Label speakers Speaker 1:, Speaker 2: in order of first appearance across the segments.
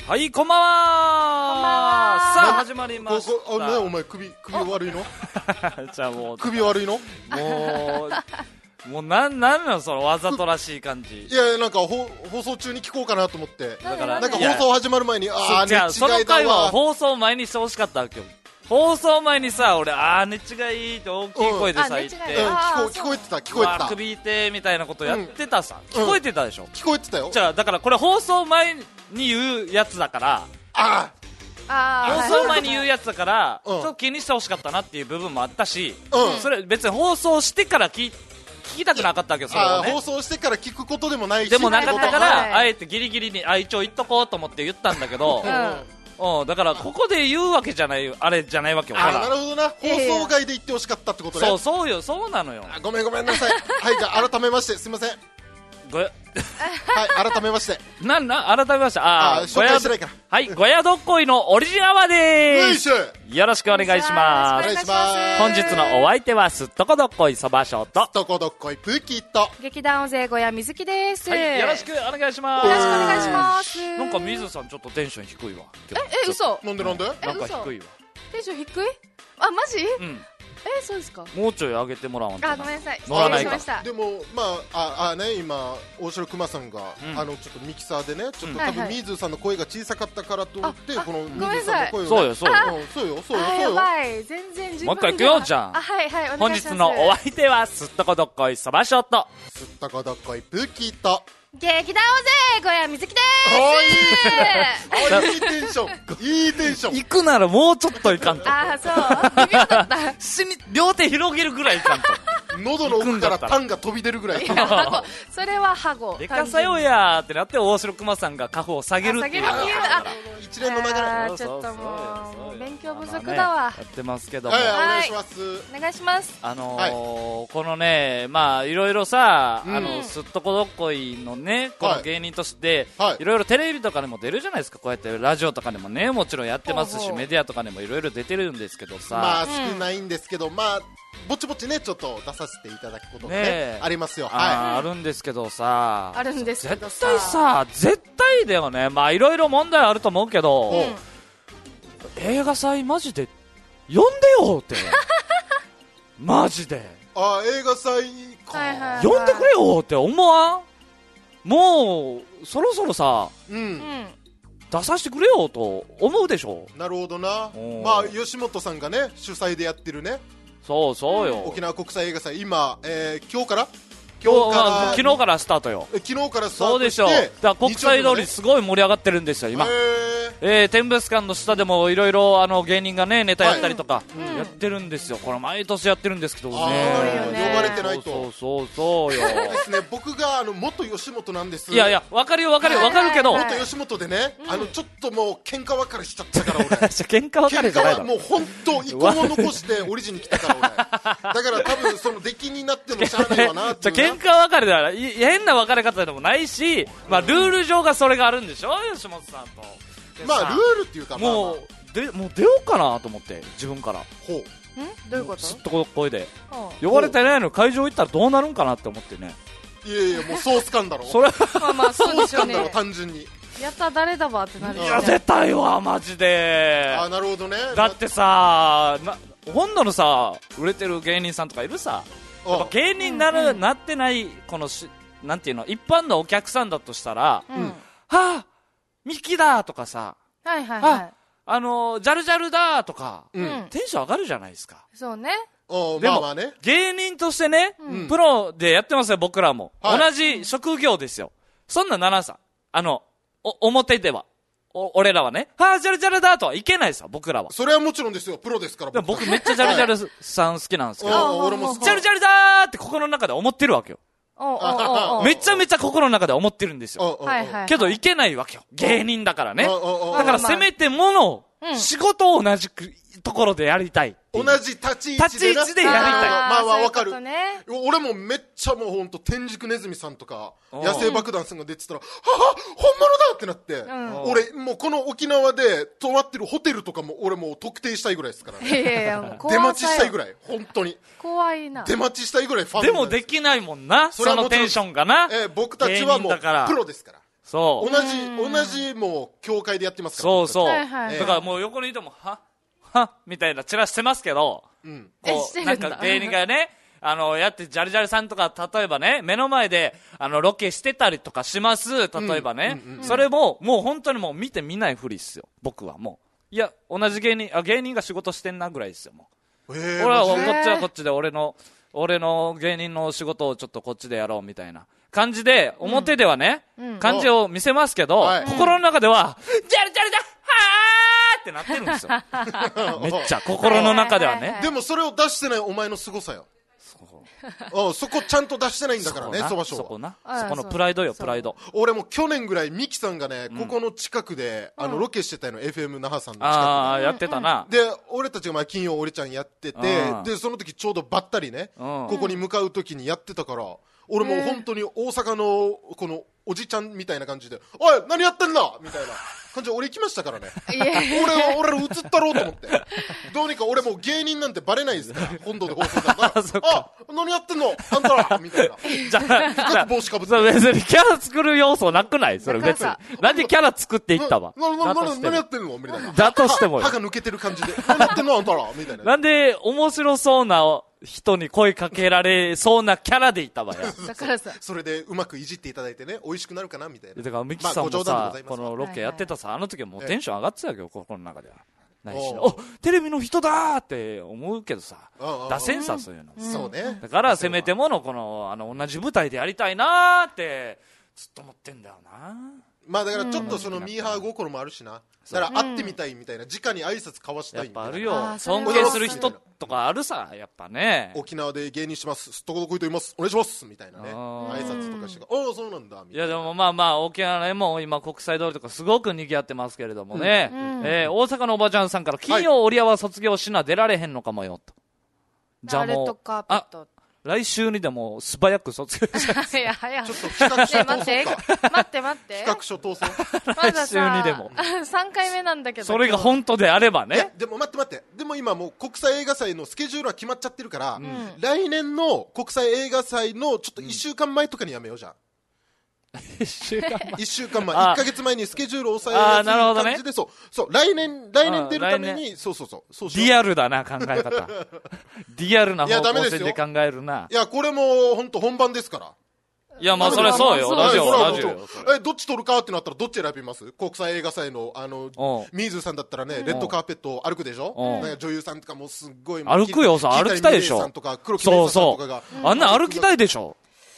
Speaker 1: はい、こんばんは。
Speaker 2: こんばんは。
Speaker 1: さあ始まりました。
Speaker 3: お前首悪いの？
Speaker 1: じゃあもう
Speaker 3: 首悪いの？
Speaker 1: もうなんなのそのわざとらしい感じ。
Speaker 3: いやなんか放送中に聞こうかなと思って。
Speaker 1: だから
Speaker 3: なんか放送始まる前に
Speaker 1: じゃあその回は放送前にしてほしかったわけよ。放送前にさ、俺寝違いって大きい声でさ言って、
Speaker 3: 聞こえてた。
Speaker 1: 首痛みたいなことやってたさ。聞こえてたでしょ。
Speaker 3: 聞こえてたよ。
Speaker 1: じゃあだからこれ放送前に言うやつだから。放送前に言うやつだから、ちょっと気にしてほしかったなっていう部分もあったし、それ別に放送してから聞きたくなかったわけど、それはね。
Speaker 3: 放送してから聞くことでもないし、
Speaker 1: でもなかったから、あえてギリギリに一応言っとこうと思って言ったんだけど、だからここで言うわけじゃないあれじゃないわけよ。
Speaker 3: なるほどな。放送外で言ってほしかったってことね。
Speaker 1: そうなのよ。
Speaker 3: ごめんなさい。はいじゃあ改めましてすみません。はい改めまして。
Speaker 1: 改めまして
Speaker 3: 紹介してないから。
Speaker 1: はい、ゴヤどっこいのオリジンアワーでーす。
Speaker 3: よ
Speaker 1: よろしくお願いします。本日のお相手はすっとこどっこいそばしょうと
Speaker 3: すっとこどっこいプーキーと
Speaker 2: 劇団勢小屋水木です。
Speaker 1: はい、よろしくお願いします。
Speaker 2: よろしくお願いします。
Speaker 1: なんか水さんちょっとテンション低いわ。
Speaker 2: 嘘。
Speaker 3: なんでなんか
Speaker 1: 低いわ。
Speaker 2: テンション低い？マジ？
Speaker 1: うん。
Speaker 2: そうですか。
Speaker 1: もうちょい上げてもらわんと。
Speaker 2: ごめんなさい。
Speaker 1: 乗らないか。
Speaker 3: でも今大城熊さんがちょっとミキサーでね、ちょっと多分水さんの声が小さかったからと思ってこの水さんの声を
Speaker 1: そうよ。
Speaker 2: やばい。全然自分
Speaker 1: もう一回行くよじゃん。
Speaker 2: はい
Speaker 1: 本日のお相手はすっとこどっこいそばしょうと
Speaker 3: すっとこどっこいプーキーと
Speaker 2: 劇団勢小屋水木で
Speaker 3: ーす。いいテンション。
Speaker 1: 行くならもうちょっといかんと。
Speaker 2: そう微妙だった。
Speaker 1: 両手広げるぐらいいかんと。
Speaker 3: 喉の奥からタンが飛び出るぐらい。
Speaker 2: それはハゴ。
Speaker 1: でかさよやーってなって大城熊さんが下方を下げるっていう。
Speaker 3: 一連の流れ。
Speaker 2: ちょっともう勉強不足だわ。
Speaker 1: やってますけども。
Speaker 3: お願いします。
Speaker 2: お願いします。
Speaker 1: このね、いろいろさ、すっとこどっこいのね、この芸人としていろいろテレビとかでも出るじゃないですか。こうやってラジオとかでもね、もちろんやってますし、メディアとかでもいろいろ出てるんですけどさ。
Speaker 3: 少ないんですけど、ぼちぼちねちょっと出させていただくことがねありますよ。
Speaker 1: あるんですけどさ。
Speaker 2: 絶
Speaker 1: 対だよね。いろいろ問題あると思うけど、映画祭マジで呼んでよってマジで
Speaker 3: 映画祭か
Speaker 1: 呼んでくれよって思わん？もうそろそろさ、出させてくれよと思うでしょ。
Speaker 3: なるほどな。吉本さんがね主催でやってるね。
Speaker 1: そうよ。
Speaker 3: 沖縄国際映画祭今、今日から
Speaker 1: 昨日からスタートよ。
Speaker 3: 昨日からスタートして。
Speaker 1: そうでしょ。だから国際通りすごい盛り上がってるんですよ今。天物館の下でもいろいろ芸人がねネタやったりとかやってるんですよ。これ毎年やってるんですけどね。
Speaker 3: 呼ばれてないと。
Speaker 1: そうよ。
Speaker 3: ですね。僕が元吉本なんです。
Speaker 1: いやわかるけど。
Speaker 3: 元吉本でねちょっともう喧嘩別れしちゃったから俺。
Speaker 1: 喧嘩別れじゃないの。
Speaker 3: もう本当遺恨を残してオリジンに来たから俺。だから多分その出来になってもしゃあないわなって。
Speaker 1: 喧嘩別れだから変な別れ方でもないし、ルール上がそれがあるんでしょ吉本さんと。
Speaker 3: ルールっていうか
Speaker 1: もう出ようかなと思って自分から。
Speaker 2: どういうこと？
Speaker 1: すっとこ声で呼ばれてないの会場行ったらどうなるんかなって思ってね。
Speaker 3: いやもうソース感だろ。
Speaker 1: それ
Speaker 2: そうですよね。
Speaker 3: 単純に
Speaker 2: やった誰だわってなる。
Speaker 1: いや出たいわマジで。
Speaker 3: なるほどね。
Speaker 1: だってさ本土のさ売れてる芸人さんとかいるさ。やっぱ芸人なってないこのなんていうの一般のお客さんだとしたら、ミキだとかさ、ジャルジャルだとか、テンション上がるじゃないですか。
Speaker 2: そうね。
Speaker 1: でも芸人としてね、プロでやってますよ僕らも。同じ職業ですよ。そんなならんさ。表では。俺らはね、ジャルジャルだとはいけないさ、僕らは。
Speaker 3: それはもちろんですよ、プロですから。
Speaker 1: 僕めっちゃジャルジャルさん好きなんですけど、
Speaker 3: 俺も
Speaker 1: ジャルジャルだーって心の中で思ってるわけよ。めちゃめちゃ心の中で思ってるんですよ。けどいけないわけよ。芸人だからね。だからせめてもの、仕事を同じところでやりたい。
Speaker 3: 同じ立ち位置でやりたい。わかる。俺もめっちゃもうほんと天竺ネズミさんとか野生爆弾さんが出てたら本物だってなって、俺もうこの沖縄で泊まってるホテルとかも俺もう特定したいぐらいですからね。出待ちしたいぐらい本当に
Speaker 2: 怖いな。
Speaker 3: 出待ちしたいぐらいファン
Speaker 1: でもできないもんな、そのテンションがな。
Speaker 3: 僕たちはもうプロですから。
Speaker 1: そう
Speaker 3: 同じもう教会でやってますから。
Speaker 1: そう、
Speaker 2: はいはい
Speaker 1: だからもう横にいてもはみたいなチラしてますけど、こうなんか芸人がねやってジャルジャルさんとか例えばね目の前でロケしてたりとかします。例えばね、それももう本当にもう見て見ないふりっすよ。僕はもういや同じ芸人が仕事してんなぐらいですよ。もう俺はこっちはこっちで俺の芸人の仕事をちょっとこっちでやろうみたいな感じで表ではね、感じを見せますけど、心の中ではジャルジャルだはーってなってるんですよ。めっちゃ心の中ではね。
Speaker 3: でもそれを出してないお前の凄さよ。そこちゃんと出してないんだからね、そばしょうは。
Speaker 1: そこのプライドよ、プライド。
Speaker 3: 俺も去年ぐらいミキさんがね、ここの近くでロケしてたの、FM 那覇さんの近くで。
Speaker 1: やってたな。
Speaker 3: で俺たちが金曜俺ちゃんやってて、でその時ちょうどばったりね、ここに向かう時にやってたから、俺もう本当に大阪のこのおじちゃんみたいな感じで、おい何やってんだみたいな感じで俺行きましたからね。俺ら映ったろうと思って、どうにか俺もう芸人なんてバレないですから、本土で放送だからあ何やってんのあんたらみたいな。
Speaker 1: じゃあ
Speaker 3: 帽子かぶって
Speaker 1: 別にキャラ作る要素なくない？それ別になんでキャラ作っていったわ。
Speaker 3: 何やってんのみたいな。
Speaker 1: だとしても
Speaker 3: 歯が抜けてる感じで何やってんのあんたらみたいな。
Speaker 1: なんで面白そうな人に声かけられそうなキャラでいたわよ。
Speaker 2: だからさ、
Speaker 3: それでうまくいじっていただいてね、美味しくなるかなみたいな。
Speaker 1: だからミキさんもさ、このロケやってたさ、あの時はもうテンション上がってたけど、心の中ではないし、テレビの人だーって思うけどさ、出せんさ、そういうの。
Speaker 3: そうね。
Speaker 1: だからせめてものこの同じ舞台でやりたいなーってずっと思ってんだよな。
Speaker 3: まあだからちょっとそのミーハー心もあるしな。だから会ってみたいみたいな、直に挨拶交わしたいみたいな。
Speaker 1: やっぱあるよ。尊敬する人とかあるさ、やっぱね。
Speaker 3: 沖縄で芸人します、すっとこどこいといます、お願いしますみたいなね、挨拶とかして、ああそうなんだみたいな。
Speaker 1: いやでもまあ沖縄ね、もう今国際通りとかすごく賑わってますけれどもね、大阪のおばちゃんさんから金曜折り合わ卒業しな出られへんのかもよと。
Speaker 2: じゃあもう
Speaker 1: 来週にでも素早く卒業します。
Speaker 2: いや早い。
Speaker 3: ちょっと企画書通そうか。
Speaker 2: 待って。
Speaker 3: 企画書通そう。
Speaker 2: まだ
Speaker 1: 来週にでも。
Speaker 2: 3回目なんだけど。
Speaker 1: それが本当であればね。
Speaker 3: いやでも待って。でも今もう国際映画祭のスケジュールは決まっちゃってるから、来年の国際映画祭のちょっと1週間前とかにやめようじゃん。1週間前、1ヶ月前にスケジュールを抑えやすい感じで、そう来年出るために、そう
Speaker 1: リアルだな考え方。リアルな方向性で考えるな。
Speaker 3: いやこれも本当本番ですから。
Speaker 1: いやまあそれそうよ。ラジオ
Speaker 3: どっち撮るかってなったらどっち選びます？国際映画祭のミーズさんだったらね、レッドカーペットを歩くでしょ。女優さんとかもすっごい
Speaker 1: 歩くよさ、歩きたいでしょ。そうあんな歩きたいでしょ。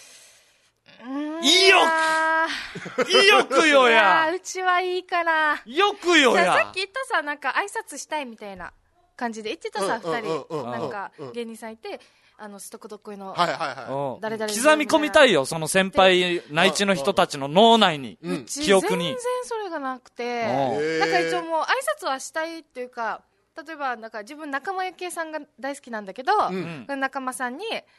Speaker 1: 意欲よや。
Speaker 2: うちはいいから。
Speaker 1: よくよや。
Speaker 2: さっき言ったさ、なんか挨拶したいみたいな感じで言ってたさ、2人。なんか芸人さんいて、ストコドッコイの誰々
Speaker 1: 刻み込みたいよ、その先輩内地の人たちの脳内に、記憶に。
Speaker 2: 全然それがなくて、だから一応もう挨拶はしたいっていうか、例えばなんか自分仲間由紀恵さんが大好きなんだけど、仲間さんに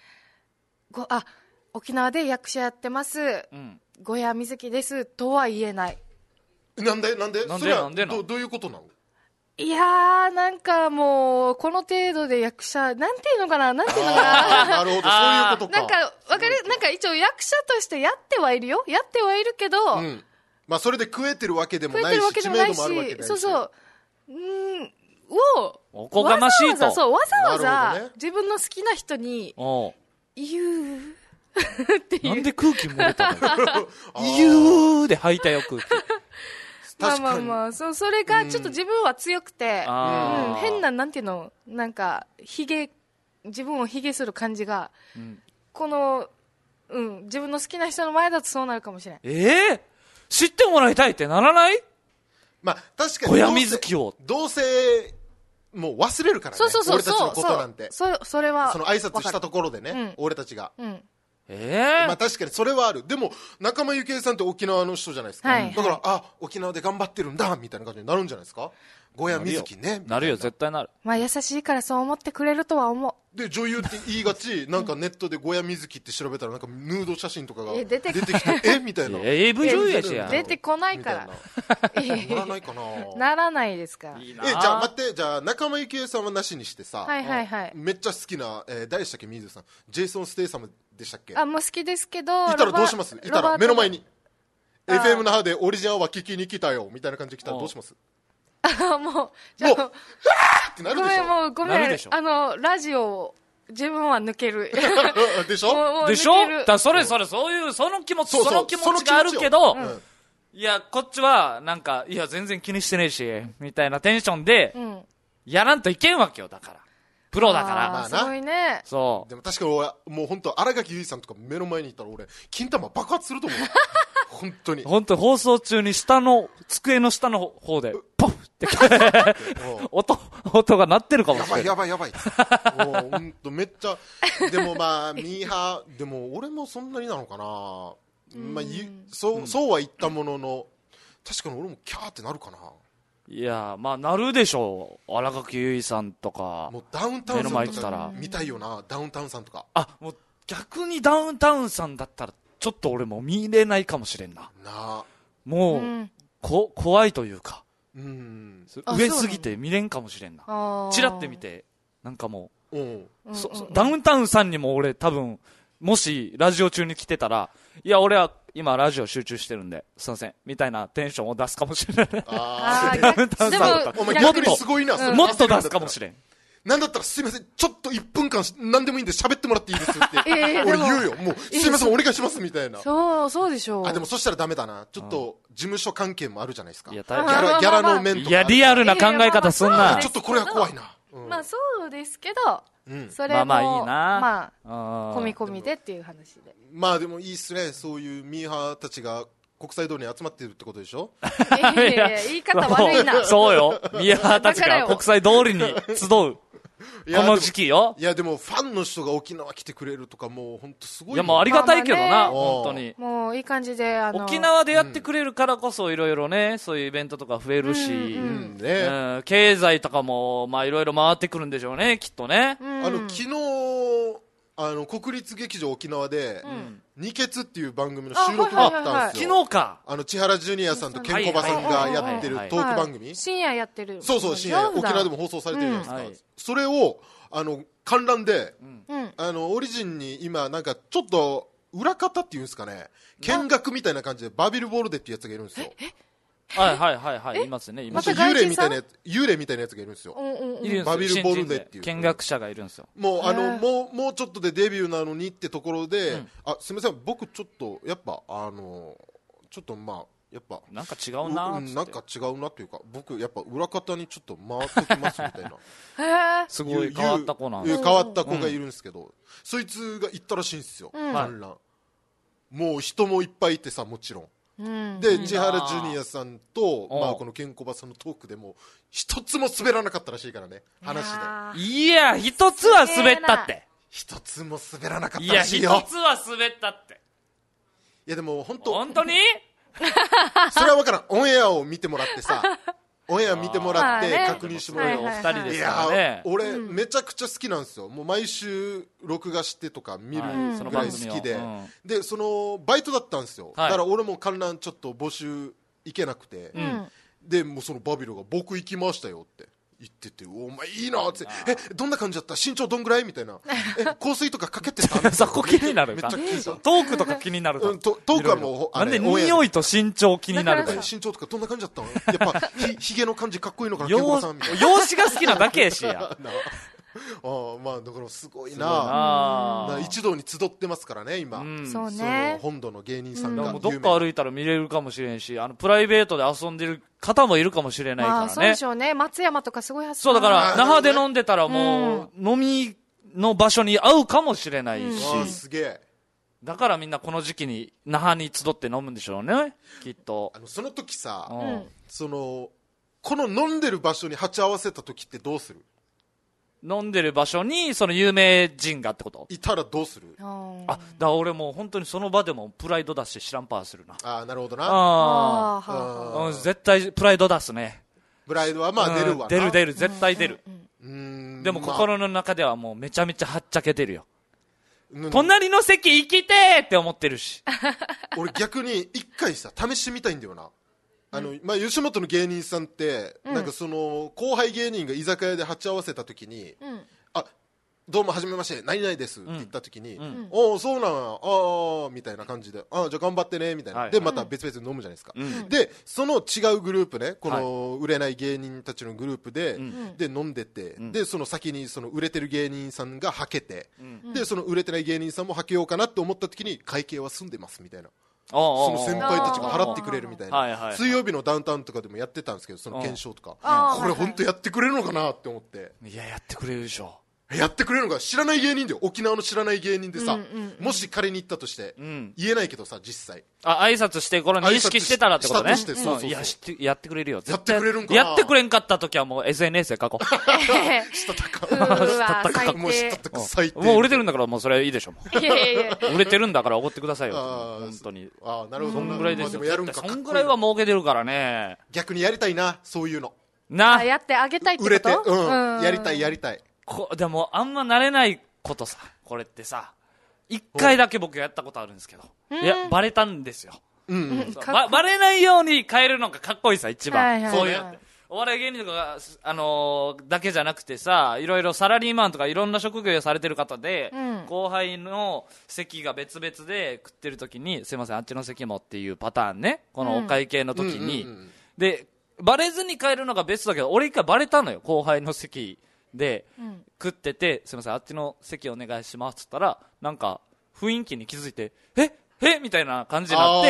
Speaker 2: 沖縄で役者やってます、小谷瑞希ですとは言えない。
Speaker 3: なんでそれはどういうことなの？
Speaker 2: いやーなんかもうこの程度で役者なんていうのかな
Speaker 3: なるほど、そういうことか。
Speaker 2: なんかわかる、なんか一応役者としてやってはいるけど、
Speaker 3: まあそれで食えてるわけでもないし、知名度もあるわけないし、
Speaker 2: そう
Speaker 1: おこがましいと、
Speaker 2: わざわざ自分の好きな人に言うっていう。
Speaker 1: なんで空気漏れたの？言うで吐いたよ空気。
Speaker 2: まあそれがちょっと自分は強くて、変ななんていうの、なんか自分を卑下する感じが、この自分の好きな人の前だとそうなるかもしれない。
Speaker 1: 知ってもらいたいってならない？
Speaker 3: まあ確かに
Speaker 1: 小谷瑞希を
Speaker 3: どうせもう忘れるからね。俺たちのことなんて。
Speaker 2: それは
Speaker 3: その挨拶したところでね、俺たちが。
Speaker 1: ま
Speaker 3: あ確かにそれはある。でも仲間由紀恵さんって沖縄の人じゃないですか、だから沖縄で頑張ってるんだみたいな感じになるんじゃないですか。小谷瑞希ね。
Speaker 1: なるよ、絶対なる。
Speaker 2: まあ優しいからそう思ってくれるとは思う。
Speaker 3: で女優って言いがち、なんかネットで小谷瑞希って調べたらなんかヌード写真とかが
Speaker 2: 出てき
Speaker 3: てみたいな。
Speaker 1: AV 女優やしや。
Speaker 2: 出てこないから
Speaker 3: ならないかな。
Speaker 2: ならないですか。
Speaker 3: じゃあ待って、じゃあ仲間由紀恵さんはなしにしてさ、めっちゃ好きな誰でしたっけ、水さん、ジェイソン・ステイサムでしたっけ。
Speaker 2: もう好きですけど。
Speaker 3: いたらどうします？いたら目の前に FM 那覇でオリジナルは聞きに来たよみたいな感じで来たらどうします？
Speaker 2: もう
Speaker 3: ってなるでしょ。
Speaker 2: ごめんラジオを自分は抜ける
Speaker 3: でしょ
Speaker 1: でしょ。だそういうその気持ちがあるけど、いやこっちはなんかいや全然気にしてねえしみたいなテンションでやらんといけんわけよ。だからプロだから。
Speaker 3: まあ
Speaker 2: すごいね。
Speaker 3: そう。でも確かに俺もう本当新垣結衣さんとか目の前にいたら俺金玉爆発すると思う。本当に
Speaker 1: 放送中に机の下の方でポッって音が鳴ってるかもしれない。
Speaker 3: やばい本当めっちゃ。でもまあミーハーでも俺もそんなになのかな。まあそうは言ったものの確かに俺もキャーってなるかな。
Speaker 1: いやまあなるでしょう。新垣結衣さんとか
Speaker 3: もうダウンタウンさんとか見たいよな。ダウンタウンさんとか。
Speaker 1: もう逆にダウンタウンさんだったらちょっと俺も見れないかもしれんな。もう、怖いというか、上すぎて見れんかもしれんな。チラって見てなんかもう、ダウンタウンさんにも俺多分もしラジオ中に来てたら、いや俺は今ラジオ集中してるんですいませんみたいなテンションを出すかもしれない。ダウンタウンさんだったら
Speaker 3: お前逆にすごいな。
Speaker 1: もっと出すかもしれん。
Speaker 3: なんだったらすいませんちょっと1分間何でもいいんで喋ってもらっていいですって俺言うよ。もうすいませんお願いしますみたいな。
Speaker 2: そうでしょう。
Speaker 3: でもそしたらダメだな。ちょっと事務所関係もあるじゃないですか。ギ
Speaker 1: ャ
Speaker 3: ラの面とか。
Speaker 1: いやリアルな考え方すんな。
Speaker 3: ちょっとこれは怖いな。
Speaker 2: まあそうですけど、それも
Speaker 1: まあいいな。
Speaker 2: 込み込みでっていう話で。
Speaker 3: まあでもいいっすね。そういうミーハーたちが国際通りに集まってるってことでしょ。
Speaker 2: 言い方悪いな。
Speaker 1: そうよ。ミーハーたちが国際通りに集うこの時期よ。
Speaker 3: いやでもファンの人が沖縄来てくれるとかもう本当すごい。
Speaker 1: いやもうありがたいけどな、本当に。
Speaker 2: もういい感じで
Speaker 1: 沖縄でやってくれるからこそいろいろね、そういうイベントとか増えるし、経済とかもまあいろいろ回ってくるんでしょうね、きっとね。
Speaker 3: 昨日国立劇場沖縄で二血っていう番組の収録があったんですよ。
Speaker 1: 昨日か。
Speaker 3: 千原ジュニアさんとケンコバさんがやってるトーク番組。
Speaker 2: 深夜やってる。
Speaker 3: そう深夜沖縄でも放送されてるじゃないですか。それを観覧でオリジンに今なんかちょっと裏方っていうんですかね、見学みたいな感じでバビルボルデっていうやつがいるんですよ。
Speaker 1: いますね。
Speaker 3: 幽霊みたいなやつがいるんですよ。バビルボルデっていう
Speaker 1: 見学者がいるんですよ。
Speaker 3: もうもうちょっとでデビューなのにってところで、すみません僕ちょっとやっぱちょっとまあやっぱ
Speaker 1: なんか違うな
Speaker 3: なんか違うなっていうか、僕やっぱ裏方にちょっと回ってきますみたいな
Speaker 1: すごい変わった子なんです。
Speaker 3: 変わった子がいるんですけど、そいつが行ったらしいんですよ。観覧もう人もいっぱいいてさ、もちろんで千原ジュニアさんとこのケンコバさんのトークでも一つも滑らなかったらしいからね、話で。
Speaker 1: いや一つは滑ったって。
Speaker 3: 一つも滑らなかったらしいよ。いや
Speaker 1: 一つは滑ったって。
Speaker 3: いやでも本
Speaker 1: 当に
Speaker 3: それは分からん。オンエアを見てもらってさ、オンエア見てもらって確認してもらうよ。
Speaker 1: 2人ですからね。
Speaker 3: いや俺めちゃくちゃ好きなんですよ。もう毎週録画してとか見るぐらい好きで、でそのバイトだったんですよ。だから俺も観覧ちょっと募集行けなくて、でもうそのバビロが僕行きましたよって言ってて、お前いいなって、どんな感じだった、身長どんぐらいみたいな、香水とかかけてた
Speaker 1: そこ気になるか。トークとか気になるか。
Speaker 3: トークはもう
Speaker 1: なんで匂いと身長気になるか。
Speaker 3: 身長とかどんな感じだったの、やっぱひげの感じかっこいいのかな、ケンコバさんみたいな。
Speaker 1: 容姿が好きなだけやしや
Speaker 3: まあだからすごいな。一堂に集ってますからね今。
Speaker 2: そうね。
Speaker 3: 本土の芸人さんが
Speaker 1: どっか歩いたら見れるかもしれんし、プライベートで遊んでる方もいるかもしれないからね。
Speaker 2: そうでしょうね。松山とかすごいはず。
Speaker 1: そうだから那覇で飲んでたらもう飲みの場所に合うかもしれないし。
Speaker 3: すげえ。
Speaker 1: だからみんなこの時期に那覇に集って飲むんでしょうね、きっと。
Speaker 3: その時さ、この飲んでる場所に鉢合わせた時ってどうする？
Speaker 1: 飲んでる場所にその有名人がってこと？
Speaker 3: いたらどうする？
Speaker 1: だから俺もう本当にその場でもプライド出して知らんパーするな。
Speaker 3: なるほどな。
Speaker 1: 絶対プライド出すね。
Speaker 3: プライドはまあ出るわな。
Speaker 1: 出る絶対出る。でも心の中ではもうめちゃめちゃはっちゃけてるよ。隣の席行きてーって思ってるし。
Speaker 3: 俺逆に一回さ試してみたいんだよな。吉本の芸人さんって、なんかその後輩芸人が居酒屋で鉢合わせた時に、 どうもはじめまして何々ですって言った時に、おおそうなんああみたいな感じで、じゃあ頑張ってねみたいな、でまた別々に飲むじゃないですか、でその違うグループね、この売れない芸人たちのグループで、で飲んでて、でその先にその売れてる芸人さんがはけて、でその売れてない芸人さんもはけようかなって思った時に会計は済んでますみたいな、その先輩たちが払ってくれるみたいな、水曜日のダウンタウンとかでもやってたんですけど、その検証とか、これ本当やってくれるのかなって思って。
Speaker 1: いややってくれるでしょ。
Speaker 3: やってくれるのか、知らない芸人で、沖縄の知らない芸人でさ、もし仮に行ったとして、言えないけどさ、実際
Speaker 1: 挨拶してこの認識してたらってことね。
Speaker 3: い
Speaker 1: ややってくれるよ。
Speaker 3: やってくれるんかな。
Speaker 1: やってくれんかった時はもう SNS で書こう。
Speaker 3: したたかもうしたたか最低。
Speaker 1: もう売れてるんだからもうそれいいでしょ。売れてるんだからおごってくださいよ。本当に。
Speaker 3: なるほど。
Speaker 1: そんぐらいですよ。そんぐらいは儲けてるからね。
Speaker 3: 逆にやりたいな、そういうの
Speaker 2: な。やってあげたいってこと。売れて、
Speaker 3: やりたいやりたい。
Speaker 1: でもあんま慣れないことさ、これってさ、一回だけ僕やったことあるんですけど、いやバレたんですよ。バレないように変えるのがかっこいいさ、一番。そういうお笑い芸人とかが、だけじゃなくてさ、いろいろサラリーマンとかいろんな職業をされてる方で、後輩の席が別々で食ってる時に、すいませんあっちの席もっていうパターンね、このお会計の時に、でバレずに変えるのがベストだけど、俺一回バレたのよ、後輩の席で、食ってて、すみませんあっちの席お願いしますっつったら、なんか雰囲気に気づいて、えみたいな感じになって、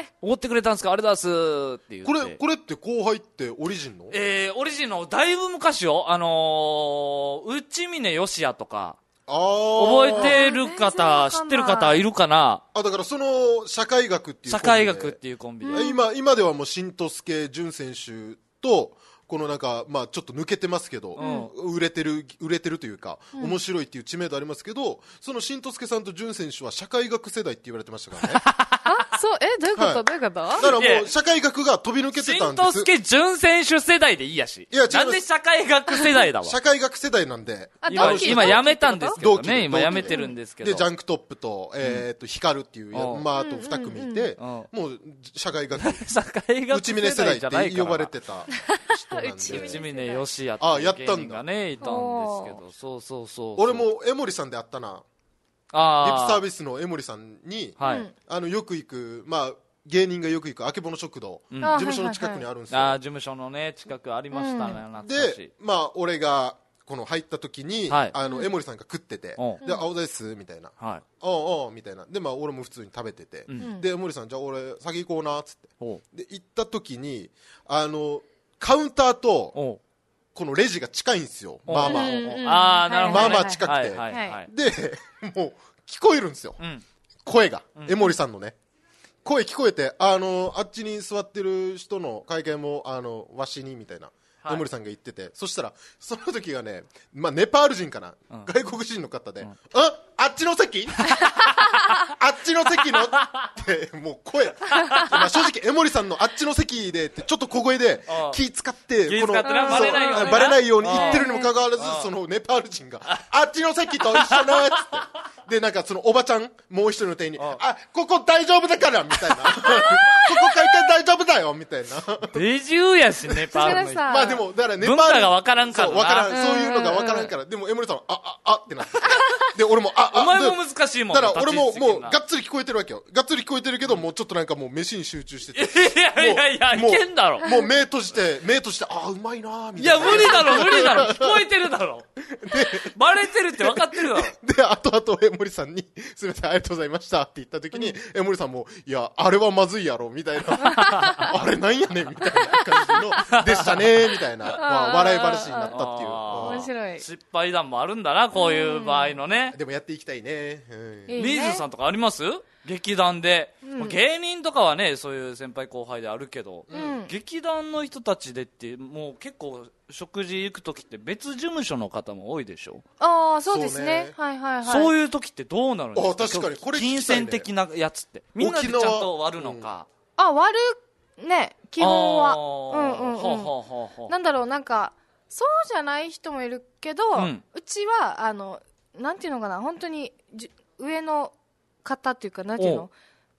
Speaker 1: おごってくれたんですか、あれだすって言って。
Speaker 3: これって後輩ってオリジンの？
Speaker 1: オリジンのだいぶ昔よ、内峰義也とか覚えてる方、知ってる方いるかな。
Speaker 3: だからその社会学っていう
Speaker 1: 社会学っていうコンビで、
Speaker 3: 今ではもう新藤助淳選手とこのなんか、まあちょっと抜けてますけど、売れてるというか、面白いっていう知名度ありますけど、その新藤助さんと淳選手は社会学世代って言われてましたからね。
Speaker 2: そう、どういうこと、どういうこと？
Speaker 3: だからもう社会学が飛び抜けてたんです。
Speaker 1: 新藤助淳選手世代でいいやし。いや、なんで社会学世代だわ。
Speaker 3: 社会学世代なんで。
Speaker 1: 今やめたんですけどね。今やめてるんですけど。
Speaker 3: で、ジャンクトップと、光っていう、まああと2組いて、もう社会学。内峰世代って呼ばれてた人なんで。
Speaker 1: 内峰義也っていう芸人がね、いたんですけど、そう。
Speaker 3: 俺も江森さんで会ったな。リップサービスの江森さんに、よく行く、まあ芸人がよく行くあけぼの食堂、事務所の近くにあるんですよ。
Speaker 1: 事務所のね近くありましたね。
Speaker 3: で、まあ俺がこの入った時に、江森さんが食ってて、で青ですみたいな、おうみたいなで、まあ俺も普通に食べてて、で江森さんじゃあ俺先行こうなっつって、で行った時にカウンターとこのレジが近いんですよ。まあまあ近くて、でもう聞こえるんですよ、声が、江森さんのね声聞こえて、あっちに座ってる人の会計もわしにみたいな江森さんが言ってて、そしたらその時がね、まあネパール人かな、外国人の方で、あっちの席あっちの席のってもう声、まあ正直江森さんのあっちの席でってちょっと小声で気使ってこのバレないように言ってるにもかかわらず、そのネパール人があっちの席と一緒ねっつってでなんかそのおばちゃんもう一人の店員にここ大丈夫だからみたいなここ会計大丈夫だよみたいな
Speaker 1: デジューやしネパールの人、
Speaker 3: まあでもだからネパール
Speaker 1: 文化が分からんからな、
Speaker 3: そういうのが分からんから、でも江森さんはってなってで俺も
Speaker 1: お前も難しいもん。
Speaker 3: だから俺もがっつり聞こえてるわけよ。がっつり聞こえてるけど、もうちょっとなんかもう飯に集中してて、
Speaker 1: いやいけんだろ。
Speaker 3: もう目閉じてうまいなみたいな。
Speaker 1: いや無理だろ聞こえてるだろ。バレてるって分かってるだろ。
Speaker 3: で後々江森さんにすみませんありがとうございましたって言った時に、江森さんもいやあれはまずいやろみたいなあれなんやねんみたいな感じのでしたねみたいな、まあ、笑い話になったっていう。
Speaker 2: 面白い。
Speaker 1: 失敗談もあるんだな、こういう場合のね。
Speaker 3: でもやっていきたいね。
Speaker 1: 水野さんとかあります？劇団で、芸人とかはねそういう先輩後輩であるけど、劇団の人たちでってもう結構食事行く時って別事務所の方も多いでしょ。
Speaker 2: そうですね。
Speaker 1: そういう時ってどうなるんですか？
Speaker 3: 確かにこれ聞きたいね。
Speaker 1: 金銭的なやつってみんなでちゃんと割るのか。
Speaker 2: 割るね、基本は。なんだろう、なんかそうじゃない人もいるけど、うちはなんていうのかな、本当に上の方っていうか、なんていうの、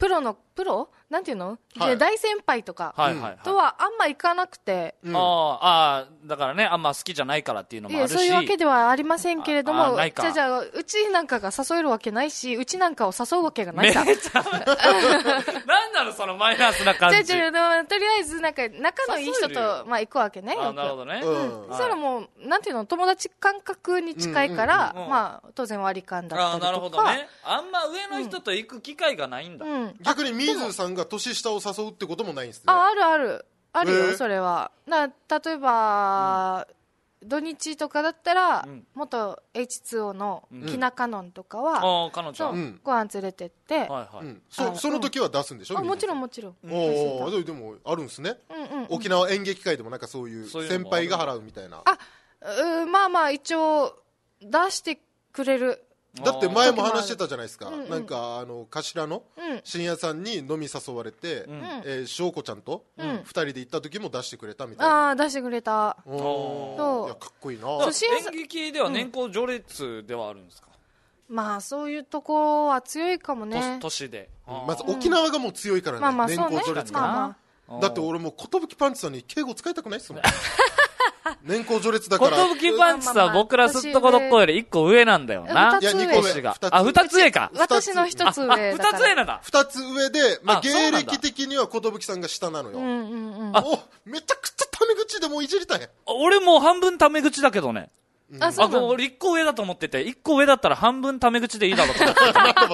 Speaker 2: プロなんていうの、で大先輩とかとはあんま行かなくて。
Speaker 1: だからね、あんま好きじゃないからっていうのもあるし。
Speaker 2: そういうわけではありませんけれども、じゃあ、うちなんかが誘えるわけないし、うちなんかを誘うわけがないさ。
Speaker 1: めっちゃ、なんなのそのマイナスな感じ。
Speaker 2: とりあえず、なんか、仲のいい人と、まあ行くわけね。
Speaker 1: なるほどね。
Speaker 2: そしたらもう、なんていうの、友達感覚に近いから、まあ、当然割り勘だったりとか。
Speaker 1: なるほどね。あんま上の人と行く機会がないんだ。
Speaker 3: 逆に水さんが年下を誘うってこともないんですね。
Speaker 2: あるよ、それは。例えば、土日とかだったら、元 H2O のキナカノンとかは、
Speaker 1: 彼女
Speaker 2: ご飯連れてって、
Speaker 3: その時は出すんでしょ？
Speaker 2: もちろん。で
Speaker 3: もあるんですね。沖縄演劇界でもなんかそういう先輩が払うみたいな。
Speaker 2: まあまあ一応出してくれる。
Speaker 3: だって前も話してたじゃないですか。なんか頭の深夜さんに飲み誘われて、翔子ちゃんと2人で行った時も出してくれたみたいな。
Speaker 2: 出してくれた。
Speaker 3: いやかっこいいな。
Speaker 1: 演劇では年功序列ではあるんですか？
Speaker 2: まあそういうとこは強いかもね。
Speaker 1: 年で。
Speaker 3: まず沖縄がもう強いからね。年功序列から。だって俺もう寿パンチさんに敬語使いたくないっすもん。年功序列だから。
Speaker 1: 寿パンチさん、僕らすっとこどっこより1個上なんだよな。
Speaker 2: いや、2個上。
Speaker 1: 2つ上か。
Speaker 2: 私の1つ上。2
Speaker 1: つ上なんだ。
Speaker 3: 2つ上で、芸歴的には寿さんが下なのよ。めちゃくちゃタメ口でもういじりたい。
Speaker 1: 俺もう半分タメ口だけどね。俺1個上だと思ってて、1個上だったら半分タメ口でいいだろうと思って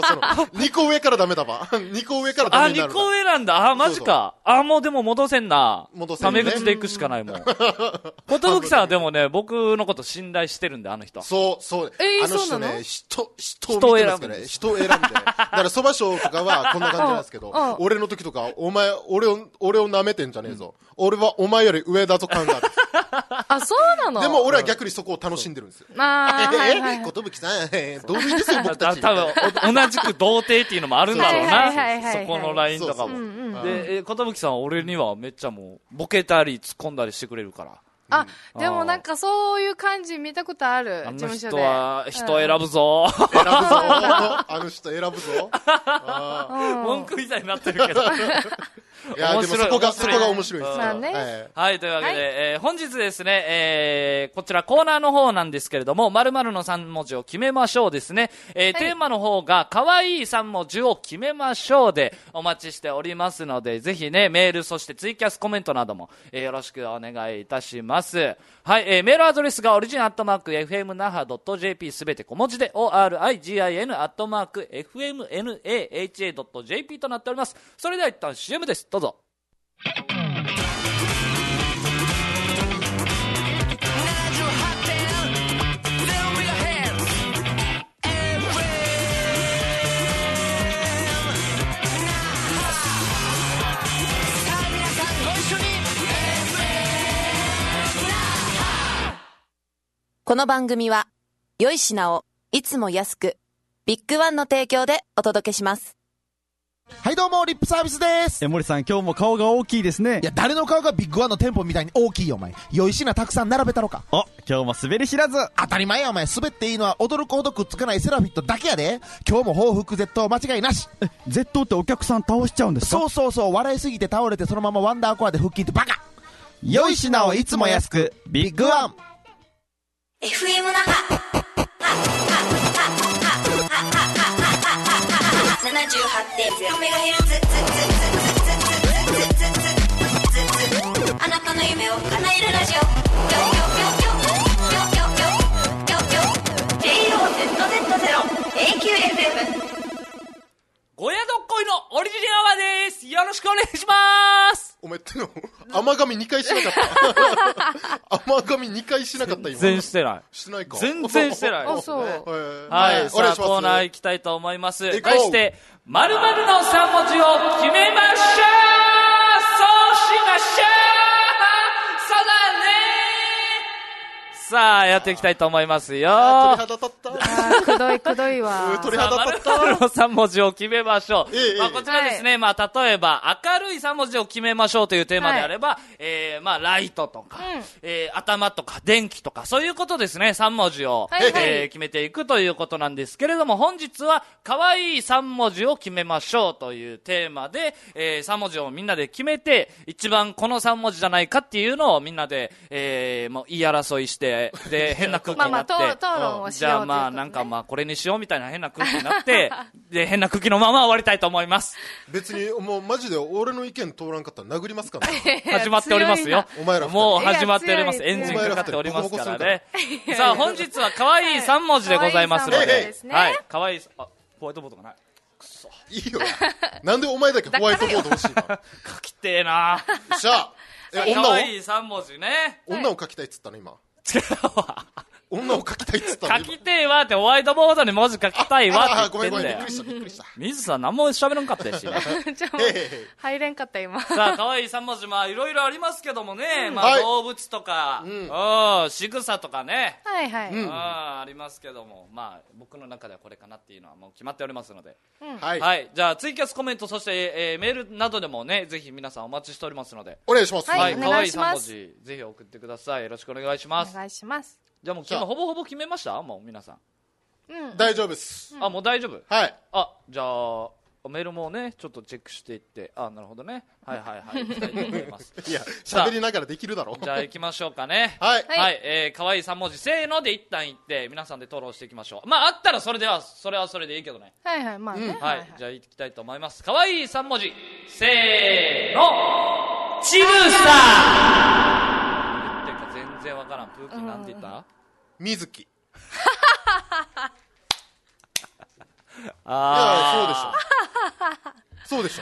Speaker 3: 2個上からダメだわ。2個上からダメになる。
Speaker 1: 2個上なんだ。マジか。もうでも戻せんな。タメ口で行くしかないもん。寿さんはでもね、僕のこと信頼してるんで、あの人。
Speaker 3: そう。あの人ね、人を選ぶね。人を選んで。だから蕎麦賞とかはこんな感じなんですけど、俺の時とか、お前、俺を舐めてんじゃねえぞ。俺はお前より上だぞ感がある。
Speaker 2: そうなの？
Speaker 3: でも俺は逆にそこを楽しんでるんですよ。寿さん、どうですよ、僕たち。
Speaker 1: 多分、同じく童貞っていうのもあるんだろうな。そこのラインとかも。で、寿さんは俺にはめっちゃもう、ボケたり突っ込んだりしてくれるから。
Speaker 2: でもなんかそういう感じ見たことある。事務所で。
Speaker 1: あの人は人選ぶぞ。
Speaker 3: あの人選ぶぞ。
Speaker 1: 文句みたいになってるけど。
Speaker 3: いや、でもそこが面白いです
Speaker 2: ね。
Speaker 1: はい、というわけで、本日ですね、こちらコーナーの方なんですけれども、〇〇の3文字を決めましょうですね。テーマの方が、可愛い3文字を決めましょうでお待ちしておりますので、ぜひね、メール、そしてツイキャスコメントなども、よろしくお願いいたします。はい、メールアドレスがオリジン@fmnaha.jp すべて小文字で origin@fmnaha.jp となっております。それでは一旦 CM です。どうぞ。
Speaker 4: この番組は良い品をいつも安くビッグワンの提供でお届けします。
Speaker 5: はいどうもリップサービスです。
Speaker 6: 森さん今日も顔が大きいですね。
Speaker 5: いや誰の顔がビッグワンの店舗みたいに大きいよお前。良い品たくさん並べたろか。
Speaker 6: 今日も滑り知らず。
Speaker 5: 当たり前やお前。滑っていいのは驚くほどくっつかないセラフィットだけやで。今日も報復絶倒間違いなし。
Speaker 6: 絶倒ってお客さん倒しちゃうんですか？
Speaker 5: そう笑いすぎて倒れてそのままワンダーコアで腹筋ってバカ。
Speaker 6: 良い品をいつも安くビッグワン。
Speaker 7: FM 那覇 78.0MHz あなたの夢を叶えるラジオ JOZZ0AQFM
Speaker 1: ゴヤドッコイのオリジンアワーです。よろしくお願いします。
Speaker 3: お前っての甘噛み2回しなかった甘噛み2回しなかった今。
Speaker 1: 全然してない。
Speaker 3: してないか。
Speaker 1: 全然してない。
Speaker 2: そう。
Speaker 1: はい。さあコーナー行きたいと思います。題して〇〇の3文字を決めましょう。そうしましょう。そうだね。さあやっていきたいと思いますよ。
Speaker 3: 鳥肌立った。
Speaker 2: くどいくどいわ。
Speaker 3: 鳥肌立った。
Speaker 1: 丸々の3文字を決めましょう。
Speaker 3: ええ
Speaker 1: まあこちらですね、まあ例えば明るい3文字を決めましょうというテーマであれば、まあライトとか、頭とか電気とかそういうことですね、3文字を、決めていくということなんですけれども、本日は可愛い3文字を決めましょうというテーマで、3文字をみんなで決めて、一番この3文字じゃないかっていうのをみんなで、もう言い争いして、で変な空気になって、
Speaker 2: 討論をしようということね。
Speaker 1: じゃあまあなんかまあこれにしようみたいな変な空気になってで変な空気のまま終わりたいと思います。
Speaker 3: 別にもうマジで俺の意見通らんかったら殴りますからね。
Speaker 1: 始まっておりますよ。
Speaker 3: お前ら
Speaker 1: もう始まっております。エンジンかかっておりますからね。さあ本日は可愛い3文字でございますので、はい、可愛い、あ、ホワイトボードがない。くそ。
Speaker 3: いいよ。なんでお前だけホワイトボード欲しいの？
Speaker 1: 書きてえな。
Speaker 3: しゃあ。
Speaker 1: 可愛い3文字ね。
Speaker 3: 女を書きたいっつったの今。
Speaker 1: 違うわ。
Speaker 3: 女を書きたいっつったの。
Speaker 1: 書きてえわってホワイトボードに文字書きたいわって言ってんだよ。
Speaker 3: びっくりしたびっくりした。
Speaker 1: 水さん何も喋らんかったやし。
Speaker 2: 入れんかった今。
Speaker 1: さあ可愛い3文字、まあいろいろありますけどもね、まあ動物とか、仕草とかね、
Speaker 2: はいはい、
Speaker 1: ありますけども、まあ僕の中ではこれかなっていうのはもう決まっておりますので、
Speaker 3: はい、
Speaker 1: じゃあツイキャスコメント、そして、メールなどでもね、ぜひ皆さんお待ちしておりますので、
Speaker 3: お願いします。
Speaker 2: はい、
Speaker 1: 可愛い3文字ぜひ送ってください。よろしくお願いします。
Speaker 2: お願いします。
Speaker 1: じゃあもうほぼほぼ決めました？もう皆さん。
Speaker 3: 大丈夫です。
Speaker 1: あ、もう大丈夫。
Speaker 3: はい。
Speaker 1: あ、じゃあメールもねちょっとチェックしていって、あ、なるほどね。はいはいはい。いきたいと思います。
Speaker 3: いや、喋りながらできるだろう。
Speaker 1: じゃあ行きましょうかね。
Speaker 3: はい。
Speaker 1: はい。可愛い3文字せーので一旦言って皆さんで討論していきましょう。まああったらそれはそれでいいけどね。
Speaker 2: はいはい、まあね。
Speaker 1: はい。じゃあ行きたいと思います。可愛い3文字せーの、ちぐさ。言ってるか全然わからん。プーキーなんて言った？
Speaker 3: 水木。
Speaker 1: あ
Speaker 3: あ、そうでしょ。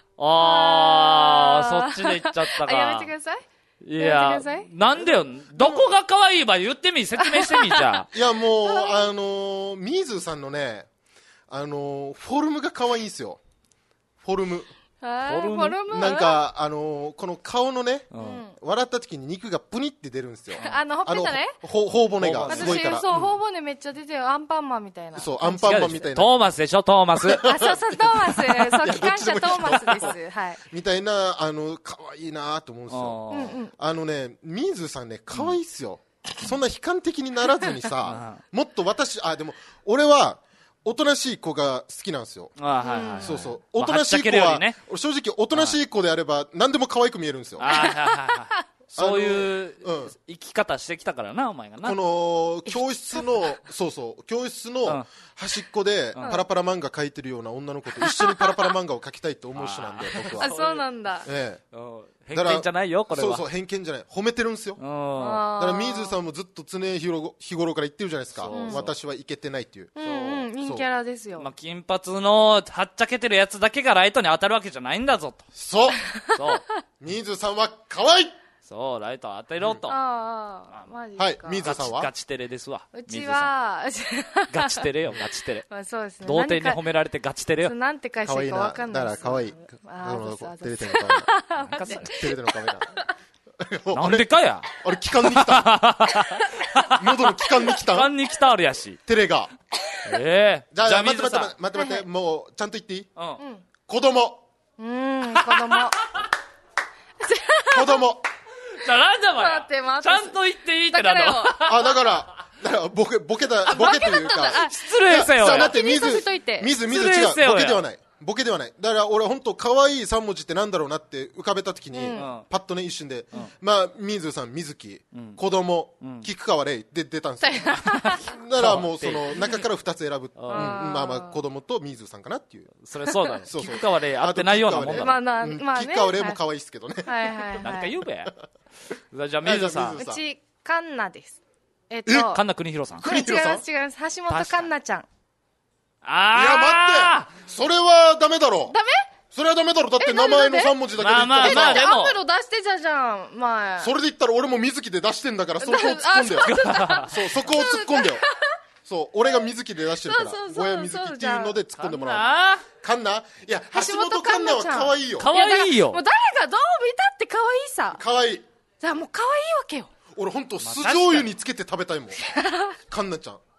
Speaker 1: あー、そっちで言っちゃったか。
Speaker 2: やめてください。
Speaker 1: いや、なんでよ。どこが可愛いば言ってみ、説明してみ、じゃあ。
Speaker 3: いや、もう、水さんのね、フォルムが可愛いんですよ。フォルム。
Speaker 2: フォルム
Speaker 3: なんか、この顔のね、笑った時に肉がプニって出るんですよ。
Speaker 2: ほっぺたね。
Speaker 3: 頬骨がすごいから。
Speaker 2: 私、そう、頬骨めっちゃ出てる。アンパンマンみたいな。
Speaker 3: そう、アンパンマンみたいな。
Speaker 1: トーマスでしょ、トーマス。
Speaker 2: あ、そうそう、トーマス。そう、機関車トーマスです。はい。
Speaker 3: みたいな、可愛いなと思うんですよ。ね、水さんね、可愛いっすよ。そんな悲観的にならずにさ、もっとでも、俺は、おとなしい子が好きなんですよ。そうそう。おとなしい子は、正直おとなしい子であれば何でも可愛く見えるんですよ。
Speaker 1: そういう生き方してきたからな、お前がな。
Speaker 3: この教室の教室の端っこでパラパラ漫画描いてるような女の子と一緒にパラパラ漫画を描きたいと思う人なんで、僕は。
Speaker 2: あ、そうなんだ。
Speaker 1: 偏見じゃないよ、これは。
Speaker 3: そうそう、偏見じゃない。褒めてるんですよ。だから水さんもずっと常日頃から言ってるじゃないですか。私はいけてないっていう。
Speaker 2: 人キャラですよ。
Speaker 1: まあ、金髪のはっちゃけてるやつだけがライトに当たるわけじゃないんだぞと。
Speaker 3: そう水さんは可愛い。
Speaker 1: そう、ライト当てろと。
Speaker 2: マジか。
Speaker 3: はい、水さんは
Speaker 1: ガチテレですわ。
Speaker 2: うちは
Speaker 1: ガチテレよ、ガチテレ。
Speaker 2: そうですね。
Speaker 1: 童貞に褒められてガチテレよ。
Speaker 2: なんて返していいか分かんない。
Speaker 3: だから可愛い。テレテの可愛い。テレテの可愛い。
Speaker 1: なんでかや。
Speaker 3: あれ、気管に来た。喉の気管に来た。
Speaker 1: 気管に来たあるやし。
Speaker 3: テレが。
Speaker 1: じゃあ、
Speaker 3: 待って、もう、ちゃんと言っていい？子供。
Speaker 2: 子供。
Speaker 3: 子供。
Speaker 1: じゃあ、なんだお前。ちゃんと言っていいってなの。
Speaker 3: だからボケというか。
Speaker 1: 失礼せよ。
Speaker 3: だって水違う。ボケではない。ボケではない。だから俺本当可愛い3文字ってなんだろうなって浮かべた時に、パッとね一瞬で、まあ水さん、水木、子供、菊川玲で出たんですよ。だからもうその中から2つ選ぶ。まあ子供と水さんかなっていう。
Speaker 1: それそうだね。菊川玲合ってないようなもんだ。
Speaker 3: 菊川玲も可愛いですけどね。
Speaker 2: なん
Speaker 1: か言うべ。じゃあ水さん。
Speaker 2: うちカンナです。
Speaker 1: カンナ国広さん。
Speaker 2: 違います。橋本カンナちゃん。
Speaker 3: いや待って、それはダメだろ。
Speaker 2: ダメ？
Speaker 3: それはダメだろ。だって名前の3文字だけで言ったら
Speaker 1: まあでも
Speaker 2: アムロ出してたじゃん前。
Speaker 3: それで言ったら俺も水木で出してんだから、そこを突っ込んでよ。そうそこを突っ込んでよ。そう俺が水木で出してるから、親水木っていうので突っ込んでもらう。カンナ？いや橋本カンナは可愛いよ。
Speaker 1: 可愛いよ。
Speaker 2: もう誰がどう見たって可愛いさ。
Speaker 3: 可愛い。
Speaker 2: じゃあもう可愛いわけよ。
Speaker 3: 俺本当酢醤油につけて食べたいもん。カンナちゃん。